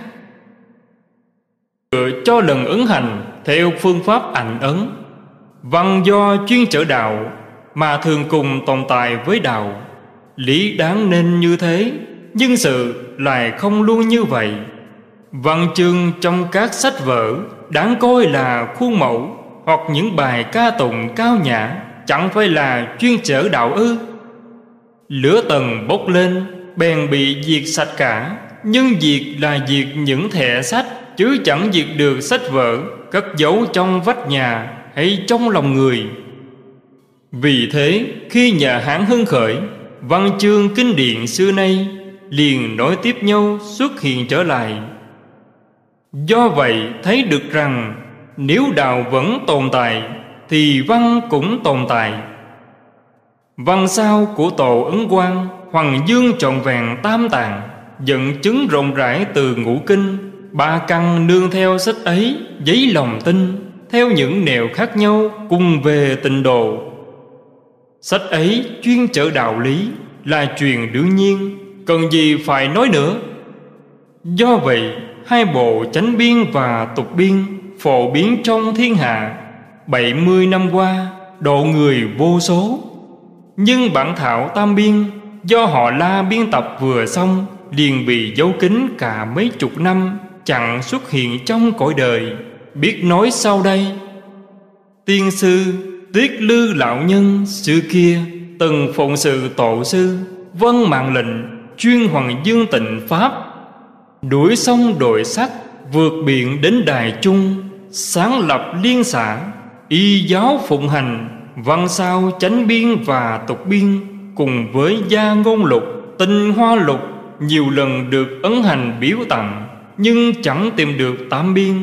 Dựa cho lần ứng hành theo phương pháp ảnh ấn. Văn do chuyên trở đạo mà thường cùng tồn tại với đạo. Lý đáng nên như thế, nhưng sự lại không luôn như vậy. Văn chương trong các sách vở đáng coi là khuôn mẫu, hoặc những bài ca tụng cao nhã, chẳng phải là chuyên chở đạo ư? Lửa tầng bốc lên bèn bị diệt sạch cả. Nhưng diệt là diệt những thẻ sách, chứ chẳng diệt được sách vở cất giấu trong vách nhà hay trong lòng người. Vì thế khi nhà Hán hưng khởi, văn chương kinh điển xưa nay liền nối tiếp nhau xuất hiện trở lại. Do vậy thấy được rằng nếu đạo vẫn tồn tại thì văn cũng tồn tại. Văn sao của Tổ Ấn Quang, Hoàng Dương trọn vẹn tam tạng, dẫn chứng rộng rãi từ ngũ kinh. Ba căn nương theo sách ấy giấy lòng tin, theo những nẻo khác nhau cùng về tịnh độ. Sách ấy chuyên chở đạo lý, là chuyện đương nhiên, cần gì phải nói nữa. Do vậy hai bộ chánh biên và tục biên phổ biến trong thiên hạ. 70 năm qua độ người vô số. Nhưng bản thảo tam biên do họ La biên tập vừa xong, liền bị giấu kín cả mấy chục năm, chẳng xuất hiện trong cõi đời. Biết nói sau đây. Tiên sư Tuyết Lư lão nhân xưa kia từng phụng sự tổ sư, vâng mạng lệnh chuyên Hoàng Dương tịnh pháp. Đuổi sông đội sắt, vượt biển đến Đài Trung, sáng lập liên xã, y giáo phụng hành, văn sao chánh biên và tục biên, cùng với gia ngôn lục, tinh hoa lục, nhiều lần được ấn hành biếu tặng, nhưng chẳng tìm được tam biên.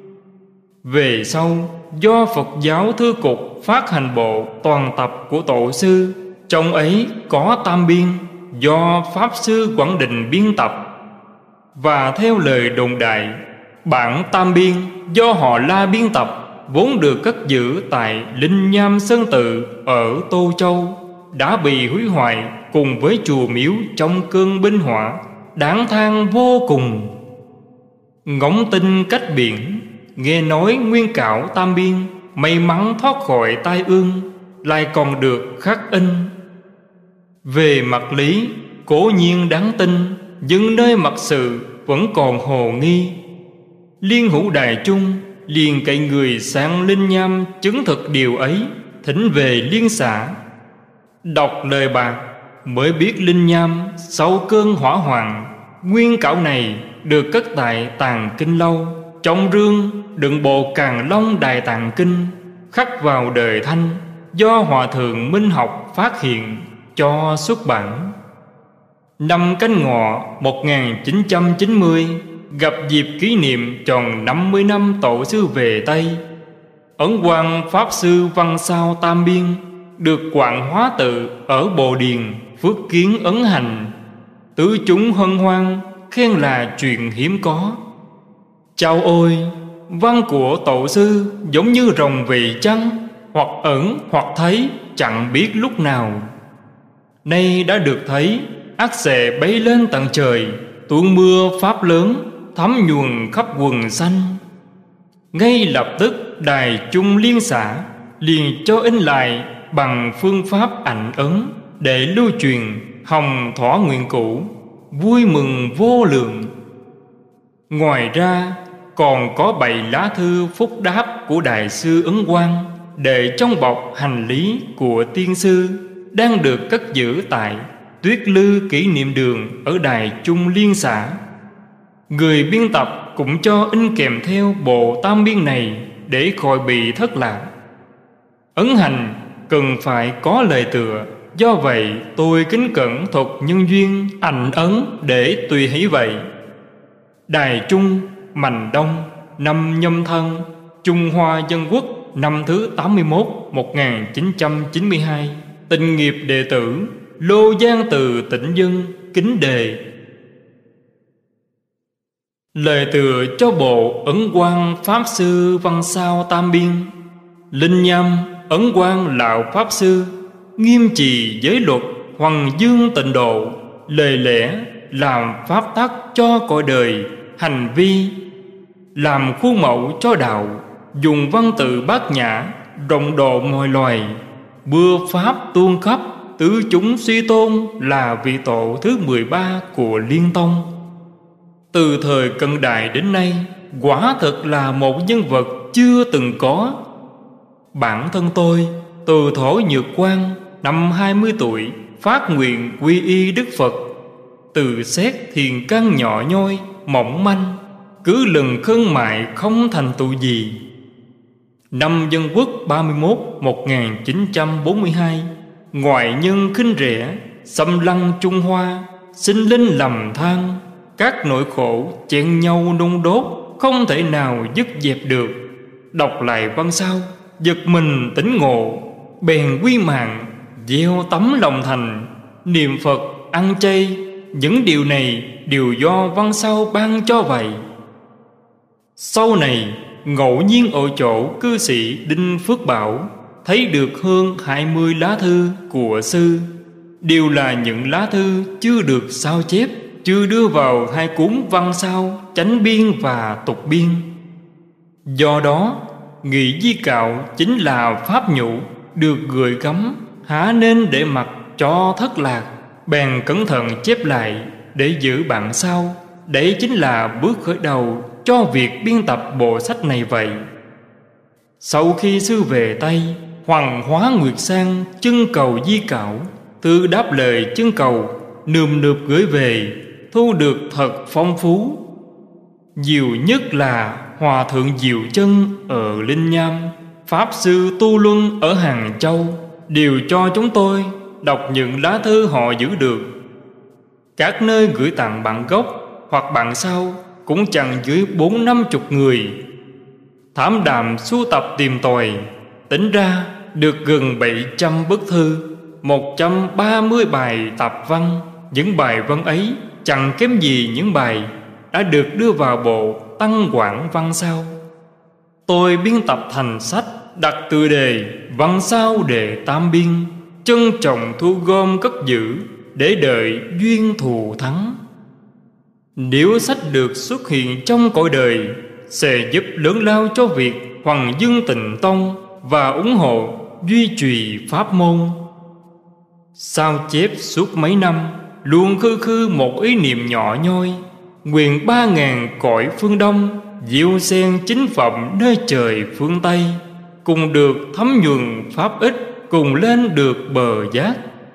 Về sau, do Phật giáo thư cục phát hành bộ toàn tập của tổ sư, trong ấy có tam biên, do Pháp Sư Quảng Định biên tập. Và theo lời đồn đại, bản tam biên do họ La biên tập, vốn được cất giữ tại Linh Nham Sơn Tự ở Tô Châu, đã bị hủy hoại cùng với chùa miếu trong cơn binh hỏa, đáng than vô cùng. Ngóng tin cách biển, nghe nói nguyên cảo tam biên may mắn thoát khỏi tai ương, lại còn được khắc in. Về mặt lý, cố nhiên đáng tin, nhưng nơi mặt sự vẫn còn hồ nghi. Liên hữu đại trung liền cậy người sang Linh Nham chứng thực điều ấy, thỉnh về liên xã. Đọc lời bạc mới biết Linh Nham sau cơn hỏa hoạn, nguyên cảo này được cất tại Tàng Kinh Lâu, trong rương đựng bộ Càn Long Đại Tạng Kinh, khắc vào đời Thanh, do Hòa Thượng Minh Học phát hiện cho xuất bản. Năm Canh Ngọ 1990, gặp dịp kỷ niệm tròn 50 năm tổ sư về Tây, Ấn Quang Pháp Sư văn sao tam biên được quạng hóa tự ở Bồ Điền, Phước Kiến ấn hành. Tứ chúng hân hoan, khen là chuyện hiếm có. Chao ôi, văn của tổ sư giống như rồng về trăng, hoặc ẩn hoặc thấy, chẳng biết lúc nào. Nay đã được thấy, ắt sẽ bay lên tận trời, tuôn mưa pháp lớn, thấm nhuần khắp quần xanh. Ngay lập tức Đài Trung liên xã liền cho in lại bằng phương pháp ảnh ấn, để lưu truyền hồng thỏa nguyện cũ, vui mừng vô lượng. Ngoài ra còn có 7 lá thư phúc đáp của Đại sư Ấn Quang, để trong bọc hành lý của tiên sư, đang được cất giữ tại Tuyết Lư Kỷ Niệm Đường ở Đài Trung liên xã. Người biên tập cũng cho in kèm theo bộ tam biên này, để khỏi bị thất lạc. Ấn hành cần phải có lời tựa, do vậy tôi kính cẩn thuật nhân duyên ảnh ấn để tùy hỷ vậy. Đài Trung, Mành Đông, năm Nhâm Thân, Trung Hoa Dân Quốc, năm thứ 81 1992. Tình nghiệp đệ tử Lô Giang Từ Tịnh Dân kính đề. Lời tựa cho bộ Ấn Quang Pháp Sư văn sao tam biên. Linh Nham Ấn Quang Lão Pháp Sư, nghiêm trì giới luật, Hoàng Dương tịnh độ, lời lẽ làm pháp tắc cho cõi đời, hành vi làm khuôn mẫu cho đạo, dùng văn tự bát nhã, rộng độ mọi loài, bưa pháp tuôn khắp, tứ chúng suy tôn, là vị tổ thứ 13 của Liên Tông. Từ thời cận đại đến nay, quả thực là một nhân vật chưa từng có. Bản thân tôi, từ thổ Nhược Quang, năm 20 tuổi, phát nguyện quy y Đức Phật. Từ xét thiền căn nhỏ nhoi, mỏng manh, cứ lần khân mại không thành tựu gì. Năm Dân Quốc 31 1942, ngoại nhân khinh rẻ, xâm lăng Trung Hoa, sinh linh lầm than, các nỗi khổ chen nhau nung đốt, không thể nào dứt dẹp được. Đọc lại văn sao, giật mình tỉnh ngộ, bèn quy mạng, gieo tấm lòng thành, niệm Phật, ăn chay. Những điều này đều do văn sao ban cho vậy. Sau này ngẫu nhiên ở chỗ cư sĩ Đinh Phước Bảo, thấy được hơn 20 lá thư của sư, đều là những lá thư chưa được sao chép, chưa đưa vào hai cuốn văn sao chánh biên và tục biên. Do đó nghị di cạo chính là pháp nhũ, được gửi gắm, há nên để mặc cho thất lạc. Bèn cẩn thận chép lại để giữ bản sao. Đấy chính là bước khởi đầu cho việc biên tập bộ sách này vậy. Sau khi sư về Tây, Hoàng Hóa Nguyệt Sang trưng cầu di cảo, thư đáp lời trưng cầu nườm nượp gửi về, thu được thật phong phú. Nhiều nhất là Hòa thượng Diệu Chân ở Linh Nham, Pháp sư Tu Luân ở Hàng Châu đều cho chúng tôi đọc những lá thư họ giữ được. Các nơi gửi tặng bạn gốc hoặc bạn sau cũng chẳng dưới 40-50 người. Thảm đàm sưu tập tìm tòi, tính ra được gần 700 bức thư, 130 bài tạp văn. Những bài văn ấy chẳng kém gì những bài đã được đưa vào bộ Tăng Quảng Văn Sao. Tôi biên tập thành sách, đặt tựa đề Văn Sao Đề Tam Biên, trân trọng thu gom cất giữ để đợi duyên thù thắng. Nếu sách được xuất hiện trong cõi đời, sẽ giúp lớn lao cho việc Hoàng Dương Tịnh Tông và ủng hộ duy trì pháp môn. Sao chép suốt mấy năm, luôn khư khư một ý niệm nhỏ nhoi: nguyện 3.000 cõi phương Đông, diệu sen chính phẩm nơi trời phương Tây, cùng được thấm nhuần pháp ích, cùng lên được bờ giác.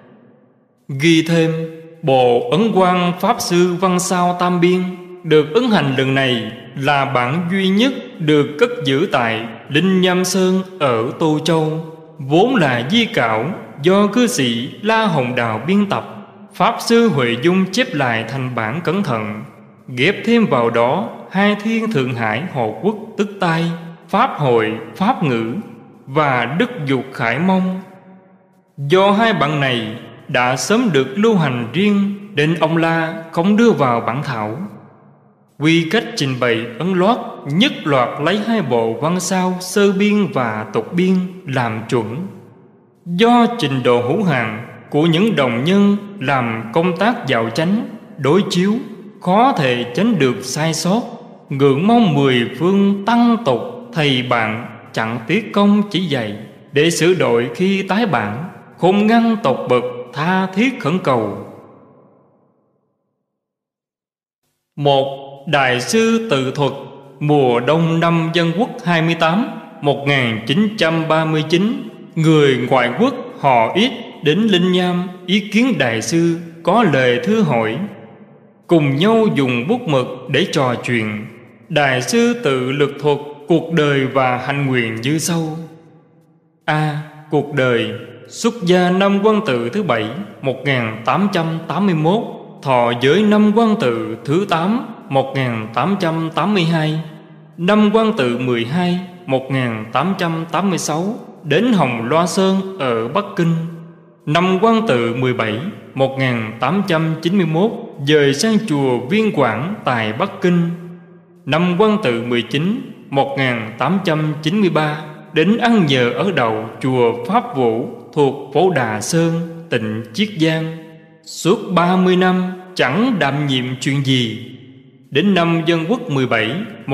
Ghi thêm, bộ Ấn Quang Pháp Sư Văn Sao Tam Biên được ấn hành lần này là bản duy nhất được cất giữ tại Linh Nham Sơn ở Tô Châu, vốn là di cảo do cư sĩ La Hồng Đào biên tập. Pháp sư Huệ Dung chép lại thành bản cẩn thận, ghép thêm vào đó hai thiên Thượng Hải Hồ Quốc tức tai, Pháp Hội Pháp Ngữ và Đức Dục Khải Mông. Do hai bản này đã sớm được lưu hành riêng, nên ông La không đưa vào bản thảo. Quy cách trình bày ấn loát, nhất loạt lấy hai bộ văn sao sơ biên và tục biên làm chuẩn. Do trình độ hữu hạn của những đồng nhân làm công tác dạo chánh, đối chiếu, khó thể tránh được sai sót. Ngưỡng mong 10 phương tăng tục, thầy bạn chẳng tiếc công chỉ dạy, để sửa đổi khi tái bản, không ngăn tộc bậc tha thiết khẩn cầu. 1. Đại sư Tự Thuật, mùa đông năm Dân Quốc 28 1939. Người ngoại quốc họ ít đến Linh Nham ý kiến đại sư có lời thưa hỏi, cùng nhau dùng bút mực để trò chuyện. Đại sư tự lực thuật cuộc đời và hạnh nguyện như sau. A. Cuộc đời. Xuất gia năm Quan Tự thứ 7 1881, thọ giới năm Quan Tự thứ 8 1882, năm Quan Tự 12 1886 đến Hồng Loa Sơn ở Bắc Kinh. Năm Quan Tự 17 1891 dời sang chùa Viên Quảng tại Bắc Kinh. Năm Quan Tự 19 1893 đến ăn nhờ ở đậu chùa Pháp Vũ thuộc phố Đà Sơn, tỉnh Chiết Giang. Suốt 30 năm chẳng đảm nhiệm chuyện gì. Đến năm Dân Quốc 17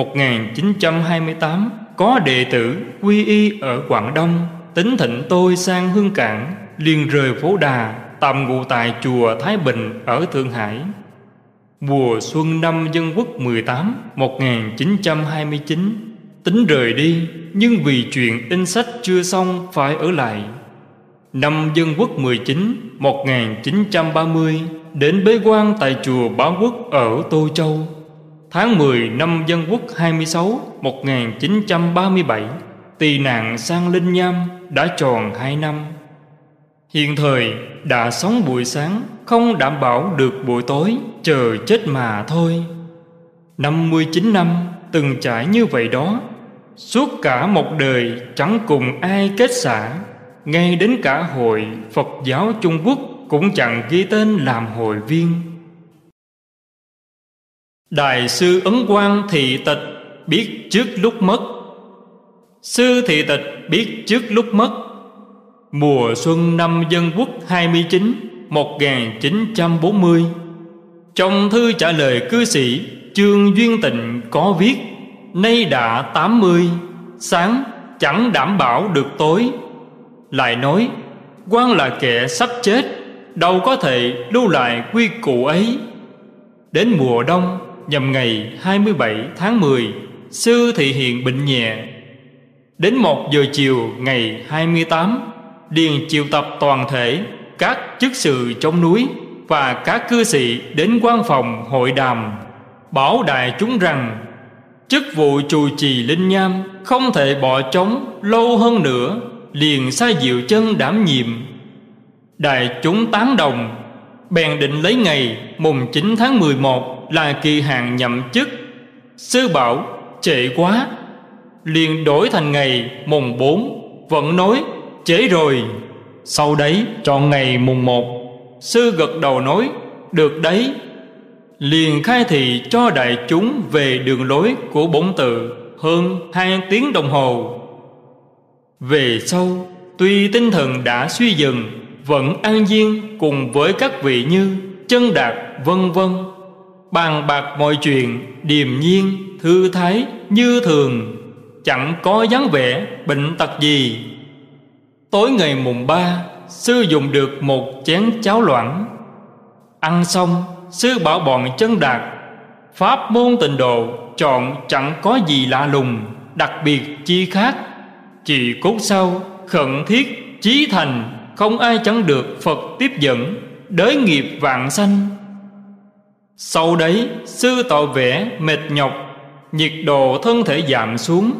1928 có đệ tử quy y ở Quảng Đông, tính thịnh tôi sang Hương Cảng, liền rời phố Đà tạm ngụ tại chùa Thái Bình ở Thượng Hải. Mùa xuân năm Dân Quốc 18 1929 tính rời đi, nhưng vì chuyện in sách chưa xong phải ở lại. Năm Dân Quốc 19 1930 đến bế quan tại chùa Bá Quốc ở Tô Châu. Tháng 10 năm Dân Quốc 26 1937 tị nạn sang Linh Nham, đã tròn 2 năm. Hiện thời đã sống buổi sáng, không đảm bảo được buổi tối, chờ chết mà thôi. 59 năm từng trải như vậy đó. Suốt cả một đời chẳng cùng ai kết xã. Ngay đến cả hội Phật giáo Trung Quốc cũng chẳng ghi tên làm hội viên. Đại sư Ấn Quang Thị Tịch biết trước lúc mất. Sư Thị Tịch biết trước lúc mất. Mùa xuân năm Dân Quốc 29 1940. Trong thư trả lời cư sĩ Trương Duyên Tịnh có viết: nay đã 80, sáng chẳng đảm bảo được tối. Lại nói Quan là kẻ sắp chết, đâu có thể lưu lại quy củ ấy. Đến mùa đông nhằm ngày 27 tháng 10, sư thị hiện bệnh nhẹ. Đến 1 giờ chiều ngày 28, liền triệu tập toàn thể các chức sự trong núi, và các cư sĩ đến quan phòng hội đàm, bảo đại chúng rằng chức vụ trụ trì linh nham không thể bỏ trống lâu hơn nữa, liền sai Diệu Chân đảm nhiệm. Đại chúng tán đồng, bèn định lấy ngày mùng 9 tháng 11 là kỳ hạn nhậm chức. Sư bảo trễ quá, liền đổi thành ngày mùng 4. Vẫn nói trễ rồi, sau đấy chọn ngày mùng 1. Sư gật đầu nói được đấy, liền khai thị cho đại chúng về đường lối của bổn tự hơn 2 tiếng đồng hồ. Về sau, tuy tinh thần đã suy dần, vẫn an nhiên cùng với các vị như Chân Đạt vân vân, bàn bạc mọi chuyện điềm nhiên thư thái như thường, chẳng có dáng vẻ bệnh tật gì. Tối ngày mùng 3, sư dùng được một chén cháo loãng. Ăn xong, sư bảo bọn Chân Đạt pháp môn tịnh độ chọn chẳng có gì lạ lùng, đặc biệt chi khác, chỉ cốt sau khẩn thiết chí thành, không ai chẳng được Phật tiếp dẫn, đới nghiệp vạn sanh. Sau đấy, sư tỏ vẻ mệt nhọc, nhiệt độ thân thể giảm xuống.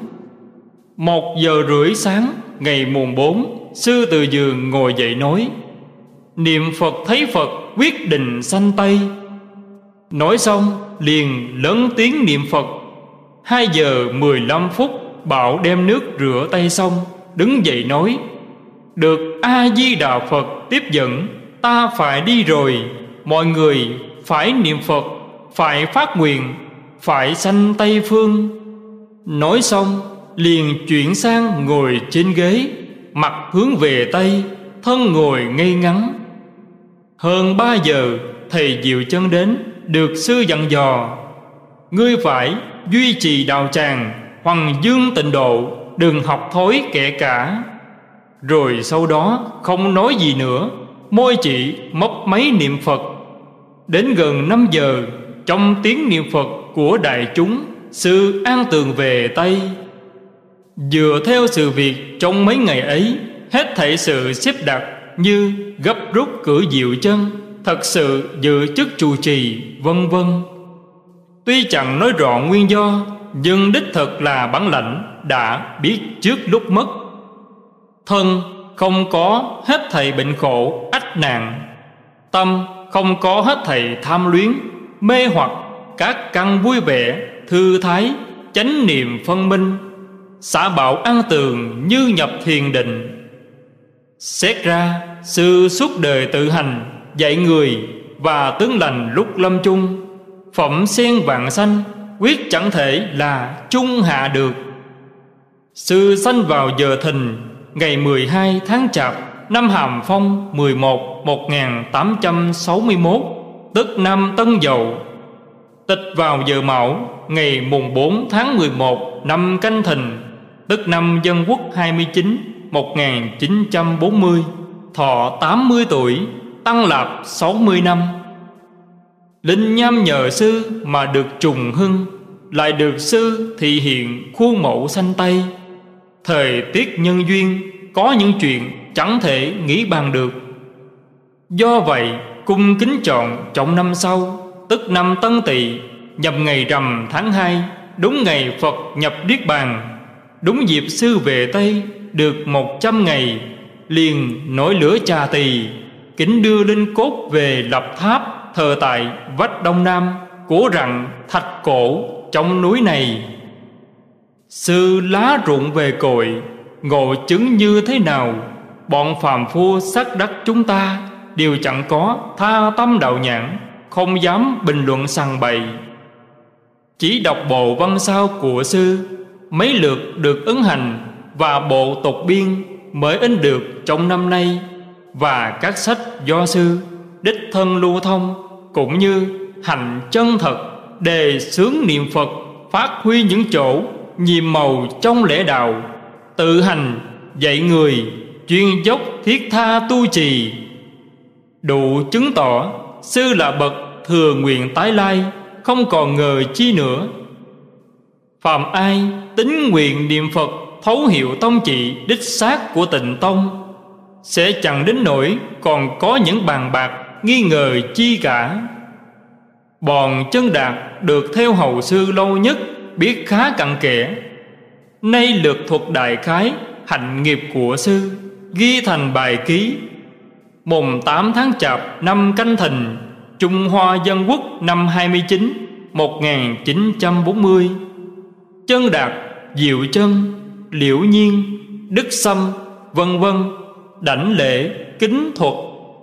1 giờ rưỡi sáng ngày mùng 4, sư từ giường ngồi dậy nói: niệm Phật thấy Phật quyết định sanh Tây. Nói xong liền lớn tiếng niệm Phật. 2 giờ 15 phút bảo đem nước rửa tay xong, đứng dậy nói: được A Di Đà Phật tiếp dẫn, ta phải đi rồi. Mọi người phải niệm Phật, phải phát nguyện, phải sanh Tây phương. Nói xong liền chuyển sang ngồi trên ghế, mặt hướng về Tây, thân ngồi ngây ngắn. Hơn 3 giờ, thầy Diệu Chân đến, được sư dặn dò: ngươi phải duy trì đạo tràng Hoằng Dương tịnh độ, đừng học thối kẻ cả. Rồi sau đó không nói gì nữa, môi chỉ mấp máy niệm Phật. Đến gần 5 giờ, trong tiếng niệm Phật của đại chúng, sư an tường về Tây. Dựa theo sự việc trong mấy ngày ấy, hết thảy sự xếp đặt như gấp rút cử Diệu Chân, thật sự giữ chức trụ trì vân vân. Tuy chẳng nói rõ nguyên do, nhưng đích thực là bản lãnh đã biết trước lúc mất. Thân không có hết thảy bệnh khổ ách nạn, tâm không có hết thảy tham luyến mê hoặc, các căn vui vẻ thư thái, chánh niệm phân minh, xả bảo an tường như nhập thiền định. Xét ra, sư suốt đời tự hành dạy người và tướng lành lúc lâm chung, phẩm sen vạn sanh quyết chẳng thể là trung hạ được. Sư sanh vào giờ Thìn ngày 12 tháng Chạp năm Hàm Phong 11 1861, tức năm Tân Dậu. Tịch vào giờ Mão ngày mùng 4 tháng 11 năm Canh Thìn, tức năm Dân Quốc 29 1940, thọ 80 tuổi, tăng lạp 60 năm. Linh nham nhờ sư mà được trùng hưng, lại được sư thị hiện khuôn mẫu sanh Tây. Thời tiết nhân duyên, có những chuyện chẳng thể nghĩ bàn được. Do vậy cung kính chọn trong năm sau, tức năm Tân Tỵ, nhằm ngày rằm tháng 2, đúng ngày Phật nhập Niết Bàn, đúng dịp sư về Tây được 100 ngày, liền nổi lửa Trà Tỳ, kính đưa linh cốt về lập tháp thờ tại vách đông nam của rặng thạch cổ trong núi này. Sư lá rụng về cội, ngộ chứng như thế nào, bọn phàm phu sắc đắc chúng ta đều chẳng có tha tâm đạo nhãn, không dám bình luận sằng bậy. Chỉ đọc bộ văn sao của sư, mấy lượt được ấn hành, và bộ tục biên mới in được trong năm nay, và các sách do sư đích thân lưu thông, cũng như hành chân thật, đề xướng niệm Phật, phát huy những chỗ nhiệm màu trong lễ đạo, tự hành dạy người, chuyên dốc thiết tha tu trì, đủ chứng tỏ sư là bậc thừa nguyện tái lai, không còn ngờ chi nữa. Phàm ai tín nguyện niệm Phật, thấu hiểu tông trị đích xác của Tịnh Tông, sẽ chẳng đến nỗi còn có những bàn bạc nghi ngờ chi cả. Bọn Chân Đạt được theo hầu sư lâu nhất, biết khá cặn kẽ. Nay lược thuật đại khái hạnh nghiệp của sư, ghi thành bài ký. Mùng 8 tháng Chạp năm Canh Thìn, Trung Hoa Dân Quốc năm 29 1940. Chân Đạt, Diệu Chân, Liễu Nhiên, Đức Sâm, vân vân, đảnh lễ kính thuật.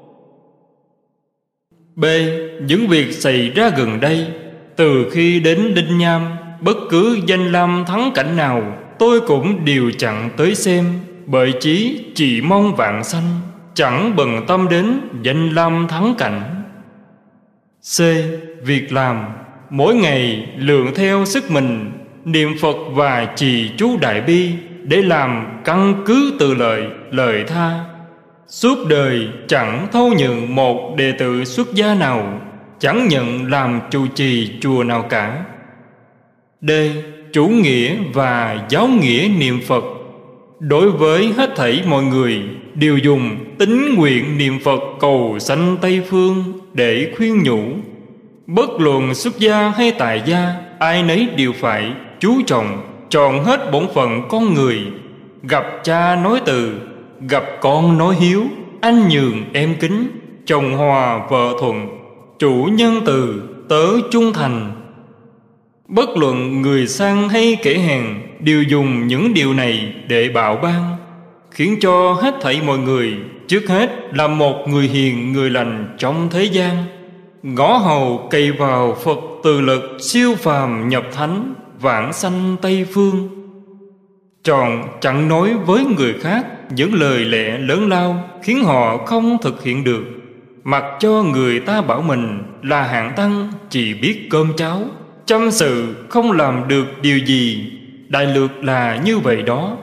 B. Những việc xảy ra gần đây. Từ khi đến Đinh Nham, bất cứ danh lam thắng cảnh nào tôi cũng đều chặn tới xem, bởi chí chỉ mong vạn sanh, chẳng bận tâm đến danh lam thắng cảnh. C. Việc làm. Mỗi ngày lượng theo sức mình, niệm Phật và trì chú Đại Bi để làm căn cứ từ lời tha. Suốt đời chẳng thâu nhận một đệ tử xuất gia nào, chẳng nhận làm trụ trì chùa nào cả. D. Chủ nghĩa và giáo nghĩa niệm Phật. Đối với hết thảy mọi người đều dùng tín nguyện niệm Phật cầu sanh Tây Phương để khuyên nhủ. Bất luận xuất gia hay tại gia, ai nấy đều phải chú trọng trọn hết bổn phận con người. Gặp cha nói từ, gặp con nói hiếu, anh nhường em kính, chồng hòa vợ thuận, chủ nhân từ, tớ trung thành. Bất luận người sang hay kẻ hèn đều dùng những điều này để bạo ban, khiến cho hết thảy mọi người trước hết là một người hiền người lành trong thế gian. Ngõ hầu cày vào Phật từ lực, siêu phàm nhập thánh, vãng sanh Tây Phương. Tròn chẳng nói với người khác những lời lẽ lớn lao khiến họ không thực hiện được, mặc cho người ta bảo mình là hạng tăng chỉ biết cơm cháo, chăm sự không làm được điều gì. Đại lược là như vậy đó.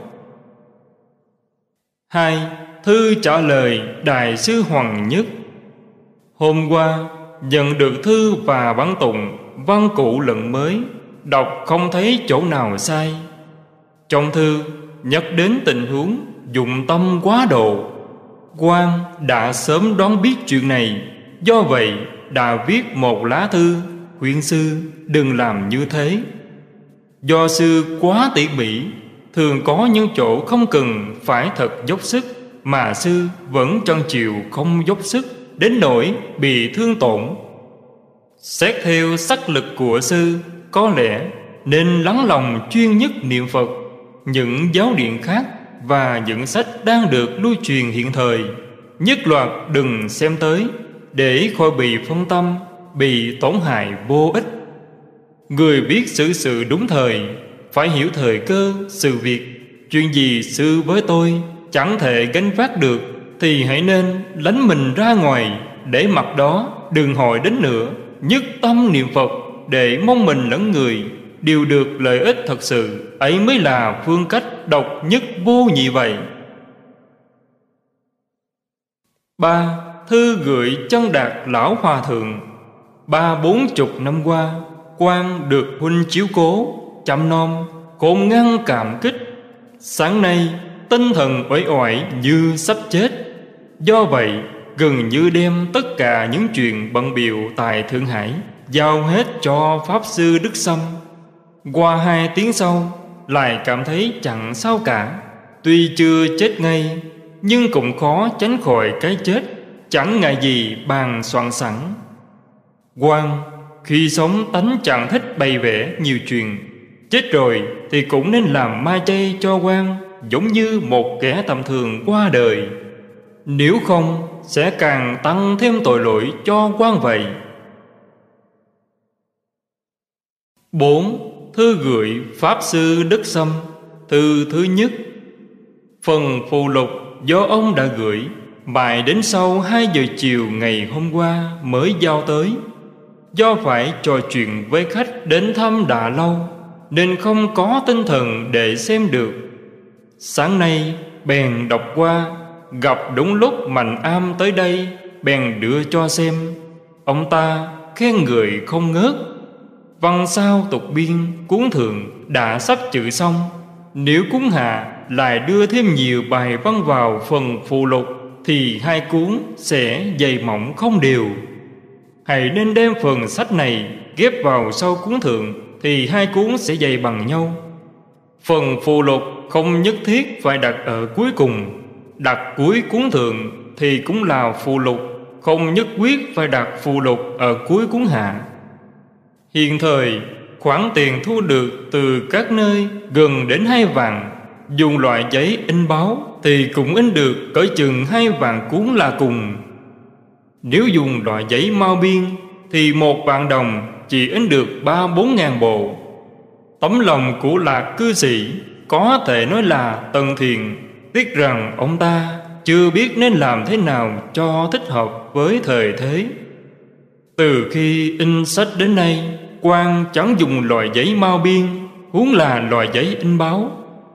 2. Thư trả lời Đại sư Hoàng Nhất. Hôm qua nhận được thư và bản tụng, văn cũ lẫn mới, đọc không thấy chỗ nào sai. Trong thư nhắc đến tình huống dụng tâm quá độ. Quan đã sớm đoán biết chuyện này, do vậy đã viết một lá thư khuyên sư đừng làm như thế. Do sư quá tỉ mỉ, thường có những chỗ không cần phải thật dốc sức, mà sư vẫn chân chịu không dốc sức, đến nỗi bị thương tổn. Xét theo sắc lực của sư, có lẽ nên lắng lòng chuyên nhất niệm Phật. Những giáo điện khác và những sách đang được lưu truyền hiện thời, nhất loạt đừng xem tới, để khỏi bị phân tâm, bị tổn hại vô ích. Người biết xử sự đúng thời, phải hiểu thời cơ sự việc. Chuyện gì sư với tôi chẳng thể gánh vác được, thì hãy nên lánh mình ra ngoài, để mặt đó đừng hỏi đến nữa. Nhất tâm niệm Phật, để mong mình lẫn người đều được lợi ích thật sự. Ấy mới là phương cách độc nhất vô nhị vậy. 3. Thư gửi Chân Đạt lão hòa thượng. 30-40 năm qua, quan được huynh chiếu cố, chăm nom, khôn ngăn cảm kích. Sáng nay tinh thần uể oải như sắp chết. Do vậy gần như đem tất cả những chuyện bận bịu tại Thượng Hải giao hết cho Pháp Sư Đức Sâm. Qua 2 tiếng sau lại cảm thấy chẳng sao cả. Tuy chưa chết ngay, nhưng cũng khó tránh khỏi cái chết, chẳng ngại gì bàn soạn sẵn. Quan khi sống tánh chẳng thích bày vẽ nhiều chuyện, chết rồi thì cũng nên làm ma chay cho quan, giống như một kẻ tầm thường qua đời. Nếu không sẽ càng tăng thêm tội lỗi cho quan vậy. 4. Thư gửi Pháp Sư Đức Sâm. Thư thứ nhất. Phần phụ lục do ông đã gửi, mãi đến sau 2 giờ chiều ngày hôm qua mới giao tới. Do phải trò chuyện với khách đến thăm đã lâu, nên không có tinh thần để xem được. Sáng nay bèn đọc qua, gặp đúng lúc Mạnh Am tới đây, bèn đưa cho xem. Ông ta khen người không ngớt. Văn sao tục biên cuốn thượng đã sắp chữ xong, nếu cuốn hạ lại đưa thêm nhiều bài văn vào phần phụ lục, thì hai cuốn sẽ dày mỏng không đều. Hãy nên đem phần sách này ghép vào sau cuốn thượng thì hai cuốn sẽ dày bằng nhau. Phần phụ lục không nhất thiết phải đặt ở cuối cùng. Đặt cuối cuốn thượng thì cũng là phụ lục, không nhất quyết phải đặt phụ lục ở cuối cuốn hạ. Hiện thời, khoản tiền thu được từ các nơi gần đến 2 vạn, dùng loại giấy in báo thì cũng in được cỡ chừng 2 vạn cuốn là cùng. Nếu dùng loại giấy mao biên thì 1 vạn đồng chỉ in được 3-4 ngàn bộ. Tấm lòng của Lạc cư sĩ có thể nói là tần thiện, tiếc rằng ông ta chưa biết nên làm thế nào cho thích hợp với thời thế. Từ khi in sách đến nay, quan chẳng dùng loại giấy mao biên, huống là loại giấy in báo.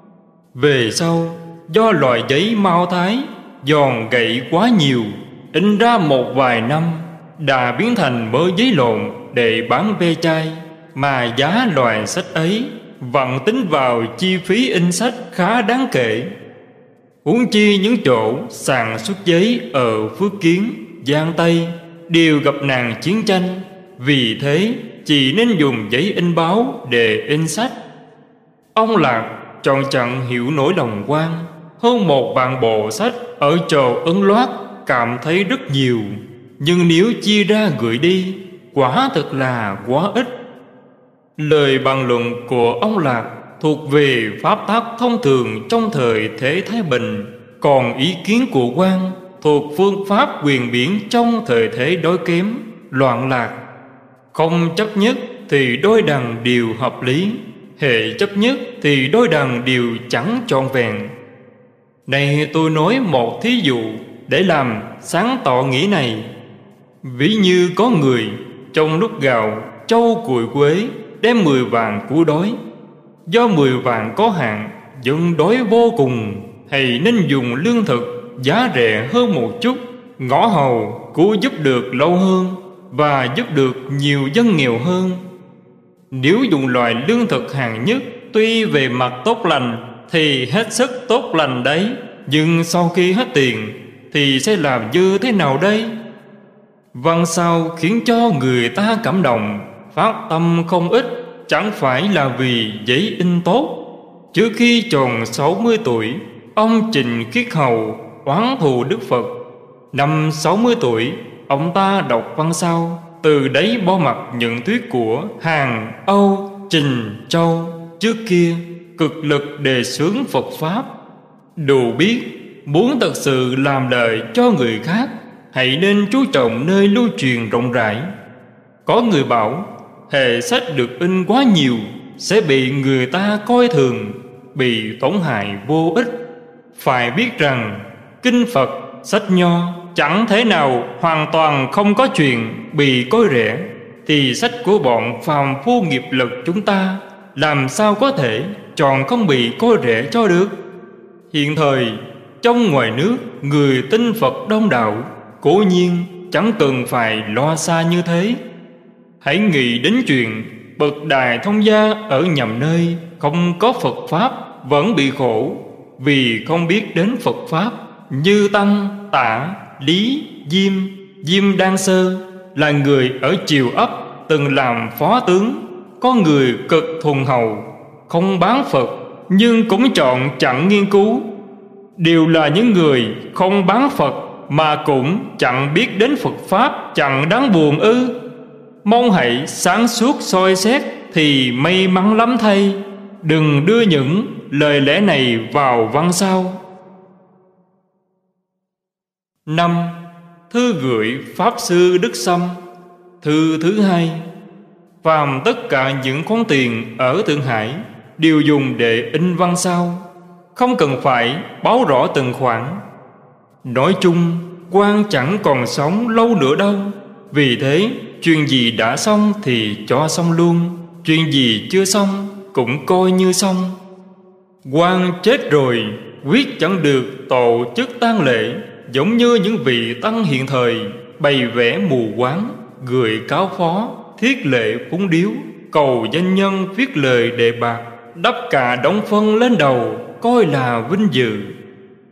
Về sau, do loại giấy mao thái giòn gậy quá nhiều, in ra một vài năm đã biến thành mớ giấy lộn để bán ve chai, mà giá loại sách ấy vẫn tính vào chi phí in sách khá đáng kể. Huống chi những chỗ sản xuất giấy ở Phước Kiến, Giang Tây đều gặp nạn chiến tranh, vì thế chỉ nên dùng giấy in báo để in sách. Ông Lạc chọn chẳng hiểu nỗi lòng quan, hơn 1 vạn bộ sách ở chầu Ấn Loát cảm thấy rất nhiều, nhưng nếu chia ra gửi đi, quả thật là quá ít. Lời bàn luận của ông Lạc thuộc về pháp tắc thông thường trong thời thế Thái Bình, còn ý kiến của quan thuộc phương pháp quyền biển trong thời thế đói kém, loạn lạc. Không chấp nhất thì đôi đằng đều hợp lý, hệ chấp nhất thì đôi đằng đều chẳng trọn vẹn. Này tôi nói một thí dụ để làm sáng tỏ nghĩa này. Ví như có người trong lúc gạo, châu, củi, quế đem 10 vạn củ đói. Do 10 vạn có hạn, dân đói vô cùng, hay nên dùng lương thực giá rẻ hơn một chút, ngõ hầu cứu giúp được lâu hơn và giúp được nhiều dân nghèo hơn. Nếu dùng loại lương thực hạng nhất, tuy về mặt tốt lành thì hết sức tốt lành đấy, nhưng sau khi hết tiền thì sẽ làm như thế nào đây? Văn sao khiến cho người ta cảm động, phát tâm không ít, chẳng phải là vì giấy in tốt. Trước khi tròn 60 tuổi, ông Trịnh Khiết Hầu oán thù Đức Phật. Năm 60 tuổi, ông ta đọc văn sao, từ đấy bỏ mặt những thuyết của Hàn, Âu, Trình, Châu trước kia, cực lực đề xướng Phật Pháp. Đủ biết, muốn thật sự làm lợi cho người khác, hãy nên chú trọng nơi lưu truyền rộng rãi. Có người bảo, hệ sách được in quá nhiều sẽ bị người ta coi thường, bị tổn hại vô ích. Phải biết rằng kinh Phật, sách nho chẳng thể nào hoàn toàn không có chuyện bị coi rẻ, thì sách của bọn phàm phu nghiệp lực chúng ta làm sao có thể chọn không bị coi rẻ cho được. Hiện thời trong ngoài nước người tin Phật đông đảo, cố nhiên chẳng cần phải lo xa như thế. Hãy nghĩ đến chuyện bậc đại thông gia ở nhầm nơi không có Phật Pháp vẫn bị khổ vì không biết đến Phật Pháp, như Tăng, Tả, Lý, Diêm Đan Sơ là người ở triều ấp từng làm phó tướng, có người cực thuần hậu, không bán Phật nhưng cũng chọn chẳng nghiên cứu. Đều là những người không bán Phật mà cũng chẳng biết đến Phật Pháp, chẳng đáng buồn ư? Mong hãy sáng suốt soi xét thì may mắn lắm thay. Đừng đưa những lời lẽ này vào văn sao. 5. Thư gửi Pháp Sư Đức Sâm. Thư thứ 2. Phàm tất cả những khoản tiền ở Thượng Hải đều dùng để in văn sao, không cần phải báo rõ từng khoản. Nói chung, quan chẳng còn sống lâu nữa đâu. Vì thế, chuyện gì đã xong thì cho xong luôn, chuyện gì chưa xong cũng coi như xong. Quan chết rồi, quyết chẳng được tổ chức tang lễ, giống như những vị tăng hiện thời bày vẽ mù quáng, gửi cáo phó, thiết lệ phúng điếu, cầu danh nhân viết lời đề bạc, đắp cả đống phân lên đầu, coi là vinh dự.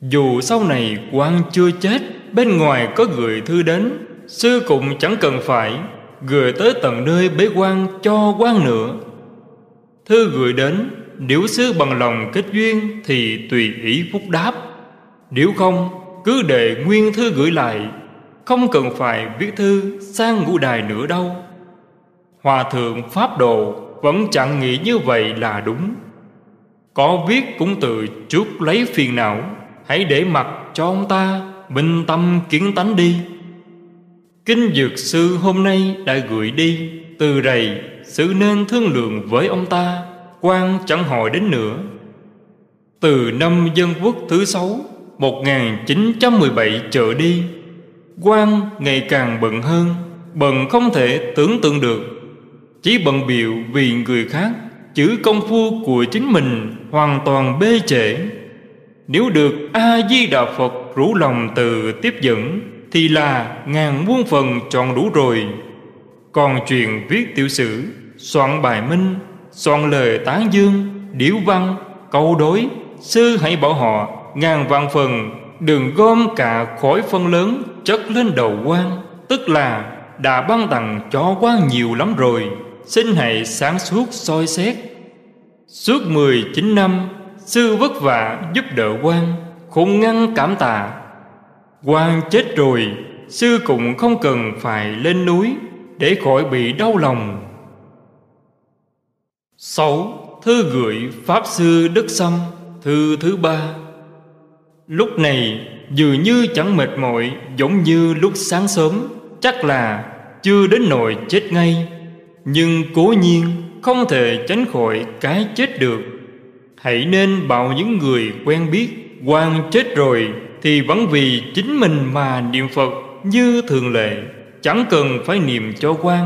Dù sau này quan chưa chết, bên ngoài có gửi thư đến, sư cũng chẳng cần phải gửi tới tận nơi bế quan cho quan nữa. Thư gửi đến, nếu sư bằng lòng kết duyên thì tùy ý phúc đáp. Nếu không, cứ để nguyên thư gửi lại, không cần phải viết thư sang ngũ đài nữa đâu. Hòa thượng Pháp Độ vẫn chẳng nghĩ như vậy là đúng. Có viết cũng tự chuốc lấy phiền não, hãy để mặc cho ông ta bình tâm kiến tánh đi. Kinh Dược Sư hôm nay đã gửi đi, từ rày sự nên thương lượng với ông ta, quan chẳng hỏi đến nữa. Từ năm Dân Quốc thứ 6 1917 trở đi, quan ngày càng bận hơn, bận không thể tưởng tượng được. Chỉ bận bịu vì người khác, chữ công phu của chính mình hoàn toàn bê trễ. Nếu được A-di-đà Phật rủ lòng từ tiếp dẫn thì là ngàn muôn phần tròn đủ rồi. Còn chuyện viết tiểu sử, soạn bài minh, soạn lời tán dương, điếu văn, câu đối, sư hãy bảo họ ngàn vạn phần đừng gom cả khối phân lớn chất lên đầu quan, tức là đã ban tặng cho quan nhiều lắm rồi. Xin hãy sáng suốt soi xét. Suốt 19 năm, sư vất vả giúp đỡ quan, khôn ngăn cảm tạ. Quan chết rồi, sư cũng không cần phải lên núi để khỏi bị đau lòng. 6. Thư gửi Pháp Sư Đức Sâm, thư thứ 3. Lúc này dường như chẳng mệt mỏi giống như lúc sáng sớm, chắc là chưa đến nỗi chết ngay, nhưng cố nhiên không thể tránh khỏi cái chết được. Hãy nên bảo những người quen biết quan chết rồi thì vẫn vì chính mình mà niệm Phật như thường lệ, chẳng cần phải niệm cho quan.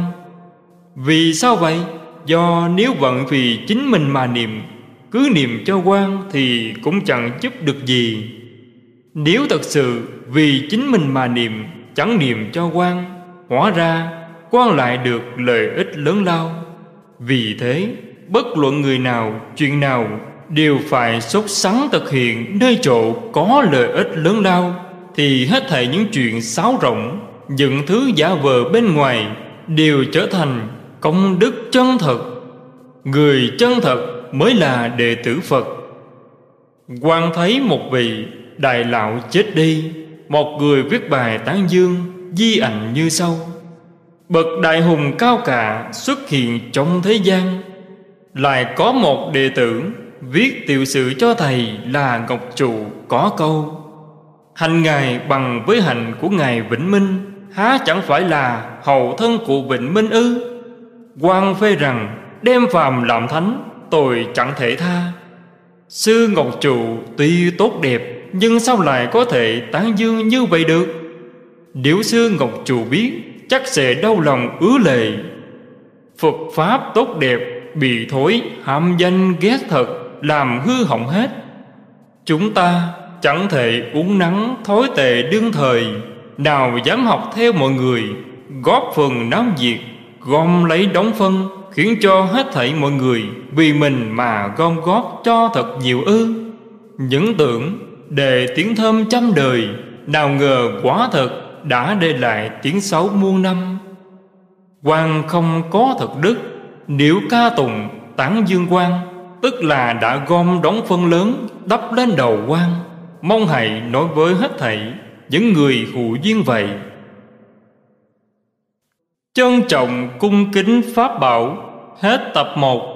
Vì sao vậy? Do nếu vẫn vì chính mình mà niệm, cứ niệm cho quan thì cũng chẳng giúp được gì. Nếu thật sự vì chính mình mà niệm, chẳng niệm cho quan, hóa ra quan lại được lợi ích lớn lao. Vì thế, bất luận người nào, chuyện nào đều phải sốt sắng thực hiện nơi chỗ có lợi ích lớn lao, thì hết thảy những chuyện sáo rỗng, những thứ giả vờ bên ngoài đều trở thành công đức chân thật. Người chân thật mới là đệ tử Phật. Quan thấy một vị đại lão chết đi, một người viết bài tán dương, di ảnh như sau: bậc đại hùng cao cả xuất hiện trong thế gian. Lại có một đệ tử viết tiểu sử cho thầy là Ngọc Trụ có câu: hành ngài bằng với hành của ngài Vĩnh Minh, há chẳng phải là hậu thân của Vĩnh Minh ư? Quan phê rằng đem phàm làm thánh, tội chẳng thể tha. Sư Ngọc Trụ tuy tốt đẹp, nhưng sao lại có thể tán dương như vậy được? Nếu sư Ngọc Trụ biết, chắc sẽ đau lòng ứa lệ. Phật Pháp tốt đẹp bị thối ham danh ghét thật, làm hư hỏng hết. Chúng ta chẳng thể uống nắng thối tệ đương thời, nào dám học theo mọi người, góp phần náo nhiệt, gom lấy đống phân, khiến cho hết thảy mọi người vì mình mà gom góp cho thật nhiều ư? Những tưởng để tiếng thơm trăm đời, nào ngờ quả thật đã để lại tiếng xấu muôn năm. Quan không có thật đức, nếu ca tụng tán dương quan, tức là đã gom đống phân lớn đắp lên đầu quan. Mong hãy nói với hết thảy những người hữu duyên vậy. Trân trọng cung kính Pháp Bảo. Hết tập 1.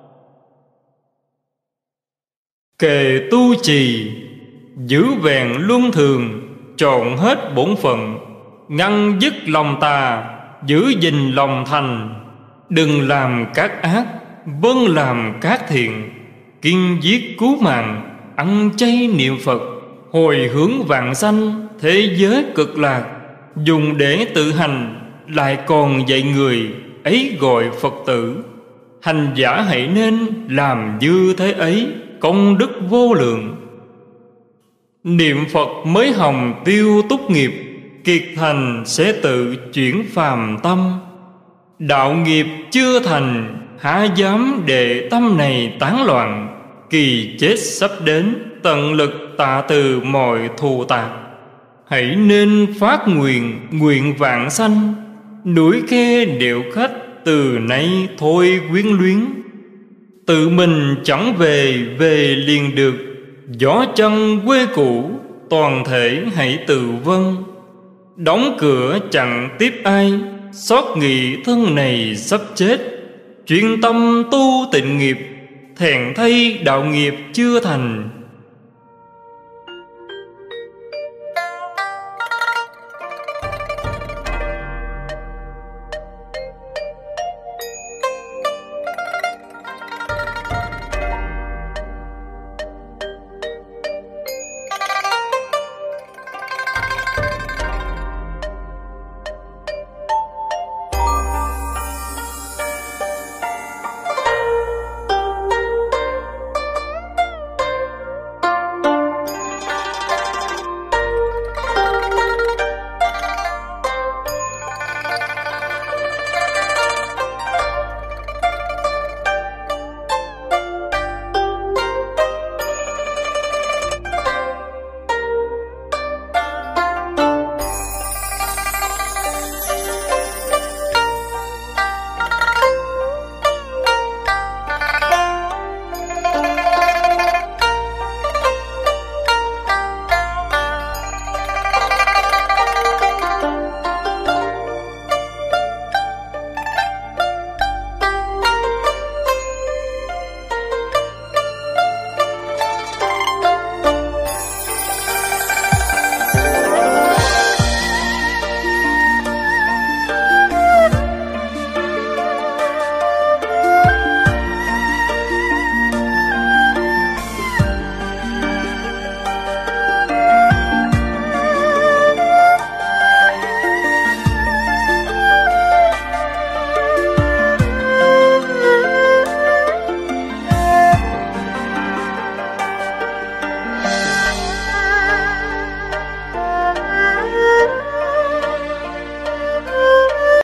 Kệ tu trì, giữ vẹn luân thường, trọn hết bổn phận, ngăn dứt lòng tà, giữ gìn lòng thành. Đừng làm các ác, vâng làm các thiện, kiên giết cứu mạng, ăn chay niệm Phật, hồi hướng vạn sanh, thế giới cực lạc. Dùng để tự hành, lại còn dạy người, ấy gọi Phật tử. Hành giả hãy nên làm như thế ấy, công đức vô lượng. Niệm Phật mới hồng tiêu túc nghiệp, kiệt thành sẽ tự chuyển phàm tâm. Đạo nghiệp chưa thành, há dám để tâm này tán loạn, kỳ chết sắp đến, tận lực tạ từ mọi thù tạc. Hãy nên phát nguyện vạn sanh, núi khe điệu khách từ nay thôi quyến luyến. Tự mình chẳng về liền được, gió chân quê cũ toàn thể hãy tự vâng. Đóng cửa chẳng tiếp ai, xót nghị thân này sắp chết. Chuyên tâm tu tịnh nghiệp, thẹn thay đạo nghiệp chưa thành.